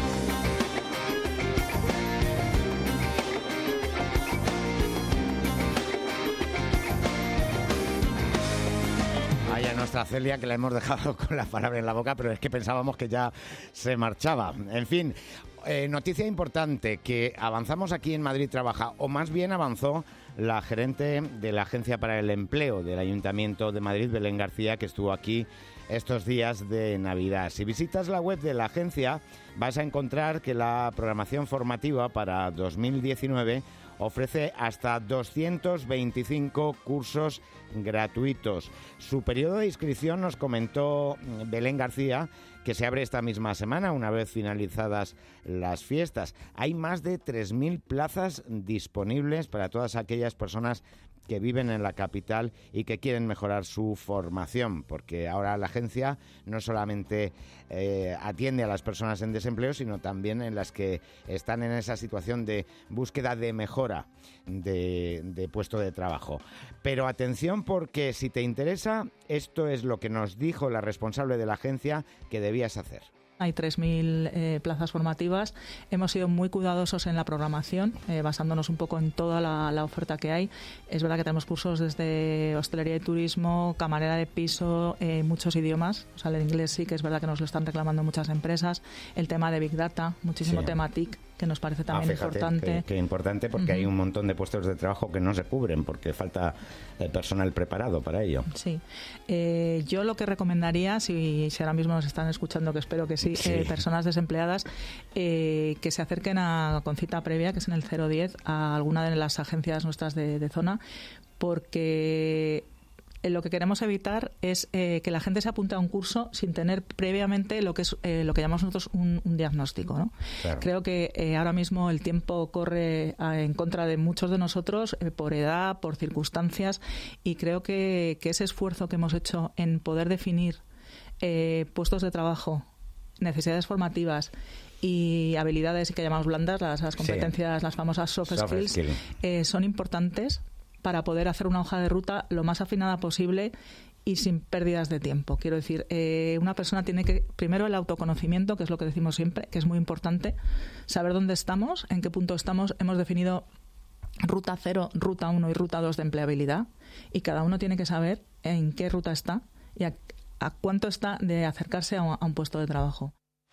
Vaya nuestra Celia, que la hemos dejado con la palabra en la boca, pero es que pensábamos que ya se marchaba. En fin, noticia importante, que avanzamos aquí en Madrid Trabaja, o más bien avanzó la gerente de la Agencia para el Empleo del Ayuntamiento de Madrid, Belén García, que estuvo aquí estos días de Navidad. Si visitas la web de la agencia, vas a encontrar que la programación formativa para 2019 ofrece hasta 225 cursos gratuitos. Su periodo de inscripción, nos comentó Belén García, que se abre esta misma semana, una vez finalizadas las fiestas. Hay más de 3.000 plazas disponibles para todas aquellas personas que viven en la capital y que quieren mejorar su formación, porque ahora la agencia no solamente atiende a las personas en desempleo, sino también en las que están en esa situación de búsqueda de mejora de puesto de trabajo. Pero atención, porque si te interesa, esto es lo que nos dijo la responsable de la agencia que debías hacer. Hay 3.000 plazas formativas. Hemos sido muy cuidadosos en la programación, basándonos un poco en toda la oferta que hay. Es verdad que tenemos cursos desde hostelería y turismo, camarera de piso, muchos idiomas. O sea, el inglés sí que es verdad que nos lo están reclamando muchas empresas. El tema de Big Data, muchísimo tema TIC, que nos parece también importante. Que importante, porque hay un montón de puestos de trabajo que no se cubren porque falta personal preparado para ello. Sí. Yo lo que recomendaría, si ahora mismo nos están escuchando, que espero que sí, personas desempleadas, que se acerquen con cita previa, que es en el 010, a alguna de las agencias nuestras de zona, porque lo que queremos evitar es que la gente se apunte a un curso sin tener previamente lo que es lo que llamamos nosotros un diagnóstico, ¿no? Claro. Creo que ahora mismo el tiempo corre en contra de muchos de nosotros por edad, por circunstancias, y creo que ese esfuerzo que hemos hecho en poder definir puestos de trabajo, necesidades formativas y habilidades que llamamos blandas, las competencias, las famosas soft skills, son importantes para poder hacer una hoja de ruta lo más afinada posible y sin pérdidas de tiempo. Quiero decir, una persona tiene que, primero, el autoconocimiento, que es lo que decimos siempre, que es muy importante, saber dónde estamos, en qué punto estamos. Hemos definido ruta 0, ruta 1 y ruta 2 de empleabilidad, y cada uno tiene que saber en qué ruta está y a cuánto está de acercarse a un puesto de trabajo.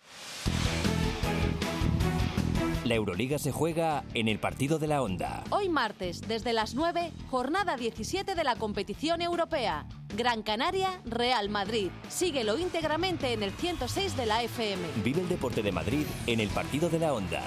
La Euroliga se juega en el partido de la Onda. Hoy martes, desde las 9, jornada 17 de la competición europea. Gran Canaria, Real Madrid. Síguelo íntegramente en el 106 de la FM. Vive el deporte de Madrid en el partido de la Onda.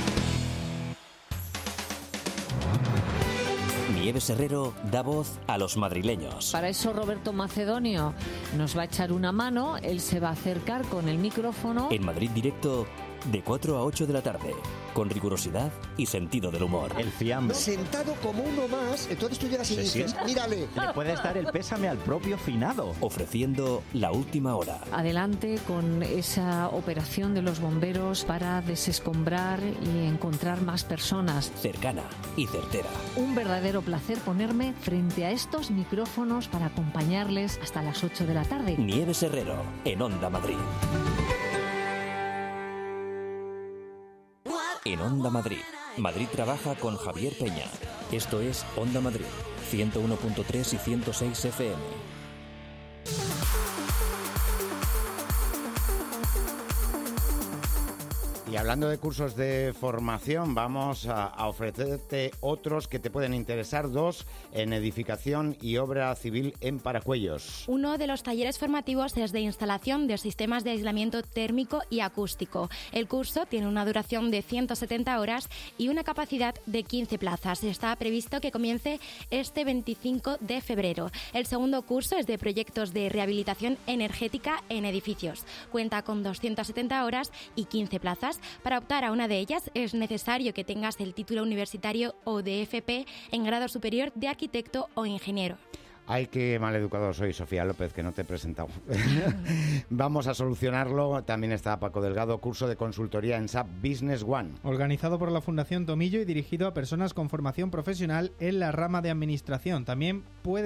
Nieves Herrero da voz a los madrileños. Para eso Roberto Macedonio nos va a echar una mano. Él se va a acercar con el micrófono. En Madrid Directo, de 4 a 8 de la tarde, con rigurosidad y sentido del humor. El fiambre. Sentado como uno más, entonces tú llegas y dices, mírale. Le puedes dar el pésame al propio finado. Ofreciendo la última hora. Adelante con esa operación de los bomberos para desescombrar y encontrar más personas. Cercana y certera. Un verdadero placer ponerme frente a estos micrófonos para acompañarles hasta las 8 de la tarde. Nieves Herrero, en Onda Madrid. En Onda Madrid, Madrid trabaja con Javier Peña. Esto es Onda Madrid, 101.3 y 106 FM. Y hablando de cursos de formación, vamos a ofrecerte otros que te pueden interesar, 2 en edificación y obra civil en Paracuellos. Uno de los talleres formativos es de instalación de sistemas de aislamiento térmico y acústico. El curso tiene una duración de 170 horas y una capacidad de 15 plazas. Está previsto que comience este 25 de febrero. El segundo curso es de proyectos de rehabilitación energética en edificios. Cuenta con 270 horas y 15 plazas. Para optar a una de ellas es necesario que tengas el título universitario o de FP en grado superior de arquitecto o ingeniero. Ay, qué maleducado soy, Sofía López, que no te he presentado. Vamos a solucionarlo. También está Paco Delgado, curso de consultoría en SAP Business One. Organizado por la Fundación Tomillo y dirigido a personas con formación profesional en la rama de administración. También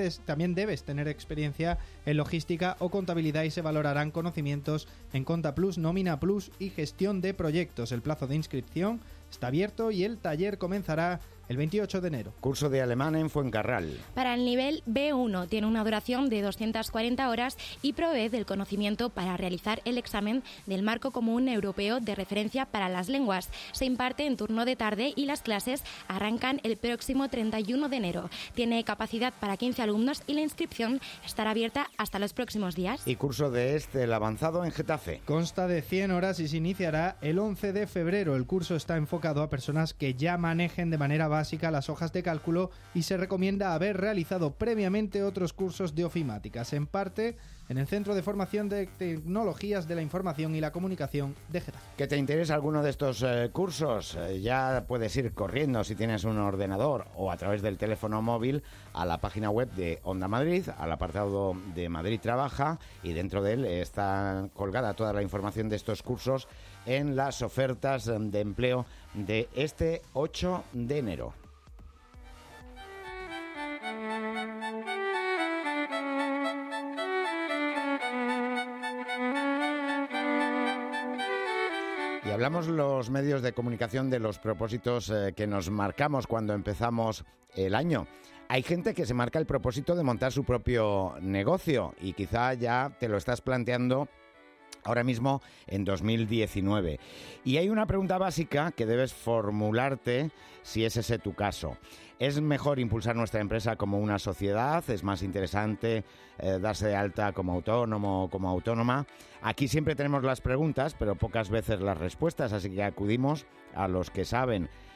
debes tener experiencia en logística o contabilidad y se valorarán conocimientos en Conta Plus, Nómina Plus y gestión de proyectos. El plazo de inscripción está abierto y el taller comenzará el 28 de enero. Curso de alemán en Fuencarral. Para el nivel B1 tiene una duración de 240 horas y provee del conocimiento para realizar el examen del Marco Común Europeo de Referencia para las Lenguas. Se imparte en turno de tarde y las clases arrancan el próximo 31 de enero. Tiene capacidad para 15 alumnos y la inscripción estará abierta hasta los próximos días. Y curso de el avanzado en Getafe. Consta de 100 horas y se iniciará el 11 de febrero. El curso está enfocado a personas que ya manejen de manera básica las hojas de cálculo y se recomienda haber realizado previamente otros cursos de ofimática. Se imparte en el Centro de Formación de Tecnologías de la Información y la Comunicación de Getafe. ¿Que te interesa alguno de estos cursos? Ya puedes ir corriendo si tienes un ordenador o a través del teléfono móvil a la página web de Onda Madrid, al apartado de Madrid Trabaja, y dentro de él está colgada toda la información de estos cursos en las ofertas de empleo de este 8 de enero. Y hablamos los medios de comunicación de los propósitos que nos marcamos cuando empezamos el año. Hay gente que se marca el propósito de montar su propio negocio y quizá ya te lo estás planteando ahora mismo en 2019. Y hay una pregunta básica que debes formularte si es ese tu caso. ¿Es mejor impulsar nuestra empresa como una sociedad? ¿Es más interesante darse de alta como autónomo o como autónoma? Aquí siempre tenemos las preguntas, pero pocas veces las respuestas, así que acudimos a los que saben.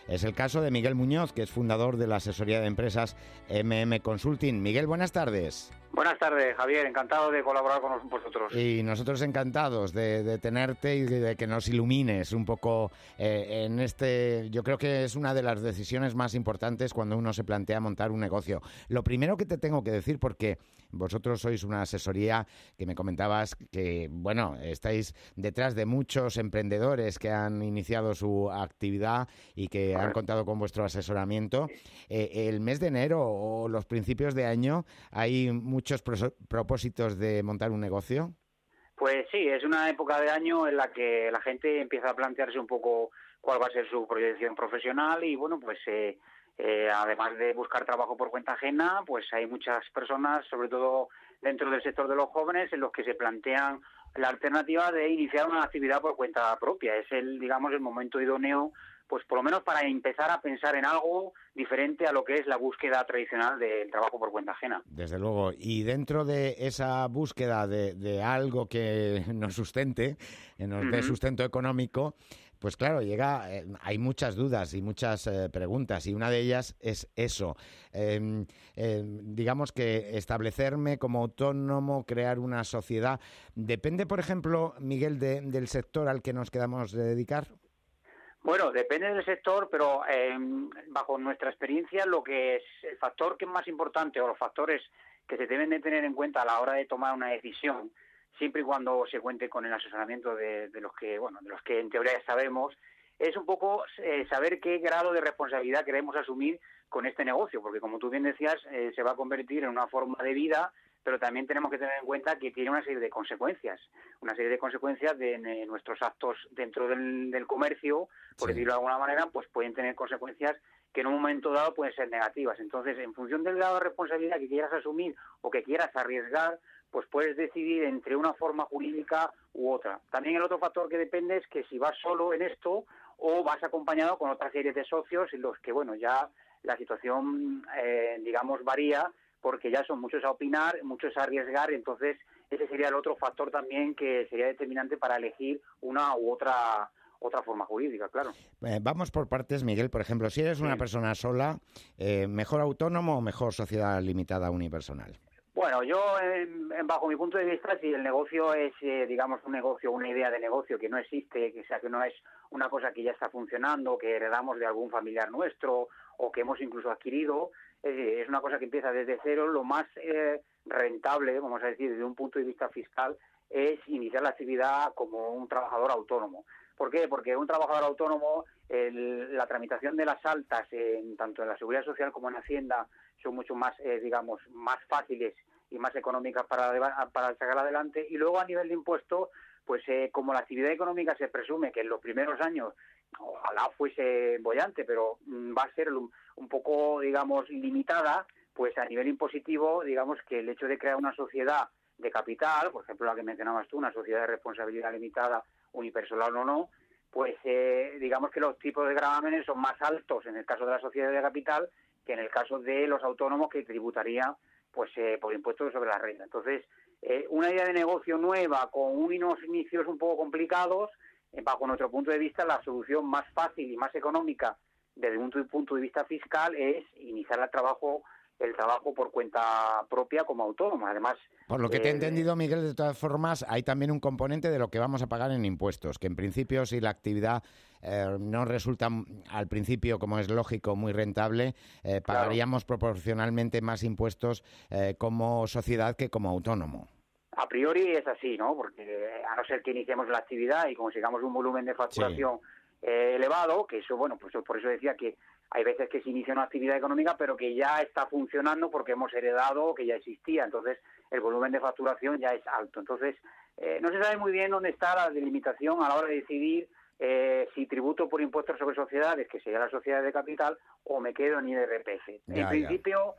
Es el caso de Miguel Muñoz, que es fundador de la asesoría de empresas Consulting. Miguel, buenas tardes. Buenas tardes, Javier. Encantado de colaborar con vosotros. Y nosotros encantados de tenerte y de que nos ilumines un poco en este... Yo creo que es una de las decisiones más importantes cuando uno se plantea montar un negocio. Lo primero que te tengo que decir, porque vosotros sois una asesoría que me comentabas que, bueno, estáis detrás de muchos emprendedores que han iniciado su actividad y que han contado con vuestro asesoramiento. El mes de enero o los principios de año hay muchos propósitos de montar un negocio. Pues sí, es una época de año en la que la gente empieza a plantearse un poco cuál va a ser su proyección profesional y, bueno, pues además de buscar trabajo por cuenta ajena, pues hay muchas personas, sobre todo dentro del sector de los jóvenes, en los que se plantean la alternativa de iniciar una actividad por cuenta propia. Es el momento idóneo, pues por lo menos para empezar a pensar en algo diferente a lo que es la búsqueda tradicional del trabajo por cuenta ajena. Desde luego. Y dentro de esa búsqueda de algo que nos sustente, nos dé sustento económico, pues claro, hay muchas dudas y muchas preguntas, y una de ellas es eso. Digamos que establecerme como autónomo, crear una sociedad. ¿Depende, por ejemplo, Miguel, del sector al que nos quedamos de dedicar? Bueno, depende del sector, pero bajo nuestra experiencia, lo que es el factor que es más importante, o los factores que se deben de tener en cuenta a la hora de tomar una decisión, siempre y cuando se cuente con el asesoramiento de los que en teoría ya sabemos, es un poco saber qué grado de responsabilidad queremos asumir con este negocio, porque como tú bien decías, se va a convertir en una forma de vida, pero también tenemos que tener en cuenta que tiene una serie de consecuencias de nuestros actos dentro del comercio, por decirlo de alguna manera, pues pueden tener consecuencias que en un momento dado pueden ser negativas. Entonces, en función del grado de responsabilidad que quieras asumir o que quieras arriesgar, pues puedes decidir entre una forma jurídica u otra. También el otro factor que depende es que si vas solo en esto o vas acompañado con otra serie de socios en los que, bueno, ya la situación, varía, porque ya son muchos a opinar, muchos a arriesgar, entonces ese sería el otro factor también que sería determinante para elegir una u otra forma jurídica, claro. Vamos por partes, Miguel. Por ejemplo, si eres una persona sola, ¿mejor autónomo o mejor sociedad limitada unipersonal? Bueno, yo, bajo mi punto de vista, si el negocio es, un negocio, una idea de negocio que no existe, que no es una cosa que ya está funcionando, que heredamos de algún familiar nuestro o que hemos incluso adquirido, es una cosa que empieza desde cero, lo más rentable, vamos a decir, desde un punto de vista fiscal, es iniciar la actividad como un trabajador autónomo. ¿Por qué? Porque un trabajador autónomo, la tramitación de las altas, tanto en la Seguridad Social como en Hacienda, son mucho más, más fáciles y más económicas para sacar adelante. Y luego a nivel de impuestos, pues como la actividad económica se presume que en los primeros años, ojalá fuese boyante, pero va a ser un poco, limitada, pues a nivel impositivo, que el hecho de crear una sociedad de capital, por ejemplo la que mencionabas tú, una sociedad de responsabilidad limitada, unipersonal o no, pues que los tipos de gravámenes son más altos en el caso de la sociedad de capital que en el caso de los autónomos, que tributaría pues por impuestos sobre la renta. Entonces, una idea de negocio nueva con unos inicios un poco complicados, bajo nuestro punto de vista, la solución más fácil y más económica desde un punto de vista fiscal es iniciar el trabajo por cuenta propia como autónomo. Además, por lo que te he entendido, Miguel, de todas formas, hay también un componente de lo que vamos a pagar en impuestos, que en principio, si la actividad no resulta al principio, como es lógico, muy rentable, pagaríamos proporcionalmente más impuestos como sociedad que como autónomo. A priori es así, ¿no? Porque a no ser que iniciemos la actividad y consigamos un volumen de facturación elevado, que eso, bueno, pues por eso decía que hay veces que se inicia una actividad económica, pero que ya está funcionando porque hemos heredado, que ya existía, entonces el volumen de facturación ya es alto. Entonces, no se sabe muy bien dónde está la delimitación a la hora de decidir si tributo por impuestos sobre sociedades, que sería la sociedad de capital, o me quedo en IRPF. En principio,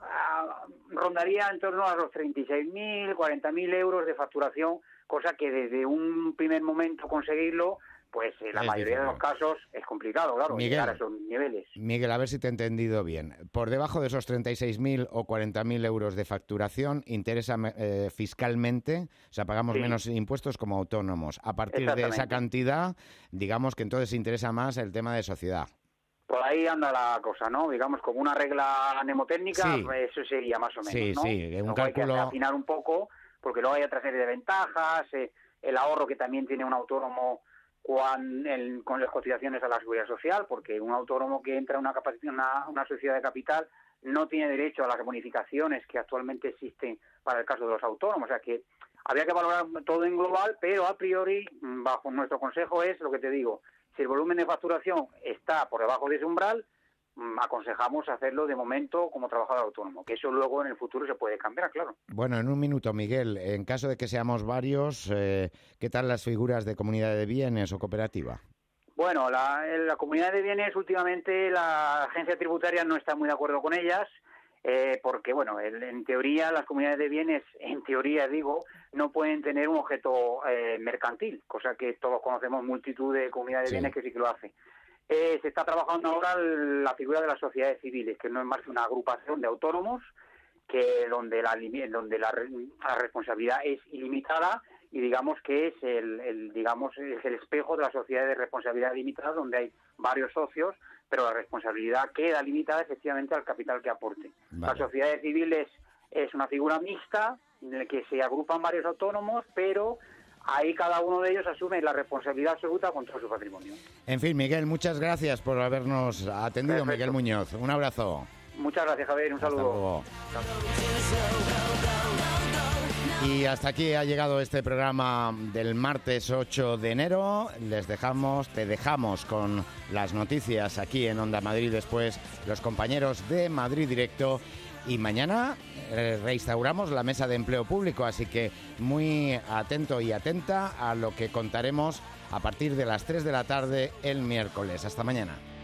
rondaría en torno a los 36.000, 40.000 euros de facturación, cosa que desde un primer momento conseguirlo, pues en la mayoría de los casos es complicado, claro, llegar a esos niveles. Miguel, a ver si te he entendido bien. Por debajo de esos 36.000 o 40.000 euros de facturación, interesa fiscalmente, o sea, pagamos menos impuestos como autónomos. A partir de esa cantidad, digamos que entonces interesa más el tema de sociedad. Por ahí anda la cosa, ¿no? Digamos, como una regla mnemotécnica, Sí. pues eso sería más o menos, ¿no? Sí, un Luego cálculo... hay que afinar un poco, porque luego hay otra serie de ventajas, el ahorro que también tiene un autónomo con las cotizaciones a la Seguridad Social, porque un autónomo que entra en una sociedad de capital no tiene derecho a las bonificaciones que actualmente existen para el caso de los autónomos. O sea que habría que valorar todo en global, pero a priori, bajo nuestro consejo es lo que te digo, si el volumen de facturación está por debajo de ese umbral, aconsejamos hacerlo de momento como trabajador autónomo, que eso luego en el futuro se puede cambiar, claro. Bueno, en un minuto, Miguel, en caso de que seamos varios, ¿qué tal las figuras de comunidad de bienes o cooperativa? Bueno, la comunidad de bienes últimamente la agencia tributaria no está muy de acuerdo con ellas, porque, bueno, en teoría las comunidades de bienes, en teoría digo, no pueden tener un objeto mercantil, cosa que todos conocemos multitud de comunidades de bienes que sí que lo hacen. Se está trabajando ahora la figura de las sociedades civiles, que no es más que una agrupación de autónomos que donde la responsabilidad es ilimitada y digamos que es el espejo de la sociedad de responsabilidad limitada, donde hay varios socios, pero la responsabilidad queda limitada efectivamente al capital que aporte. Vale. La sociedad civil es una figura mixta en la que se agrupan varios autónomos, pero ahí cada uno de ellos asume la responsabilidad absoluta con todo su patrimonio. En fin, Miguel, muchas gracias por habernos atendido. Perfecto. Miguel Muñoz, un abrazo. Muchas gracias, Javier, un saludo. Luego. Y hasta aquí ha llegado este programa del martes 8 de enero. Te dejamos con las noticias aquí en Onda Madrid, después los compañeros de Madrid Directo. Y mañana reinstauramos la mesa de empleo público, así que muy atento y atenta a lo que contaremos a partir de las 3 de la tarde el miércoles. Hasta mañana.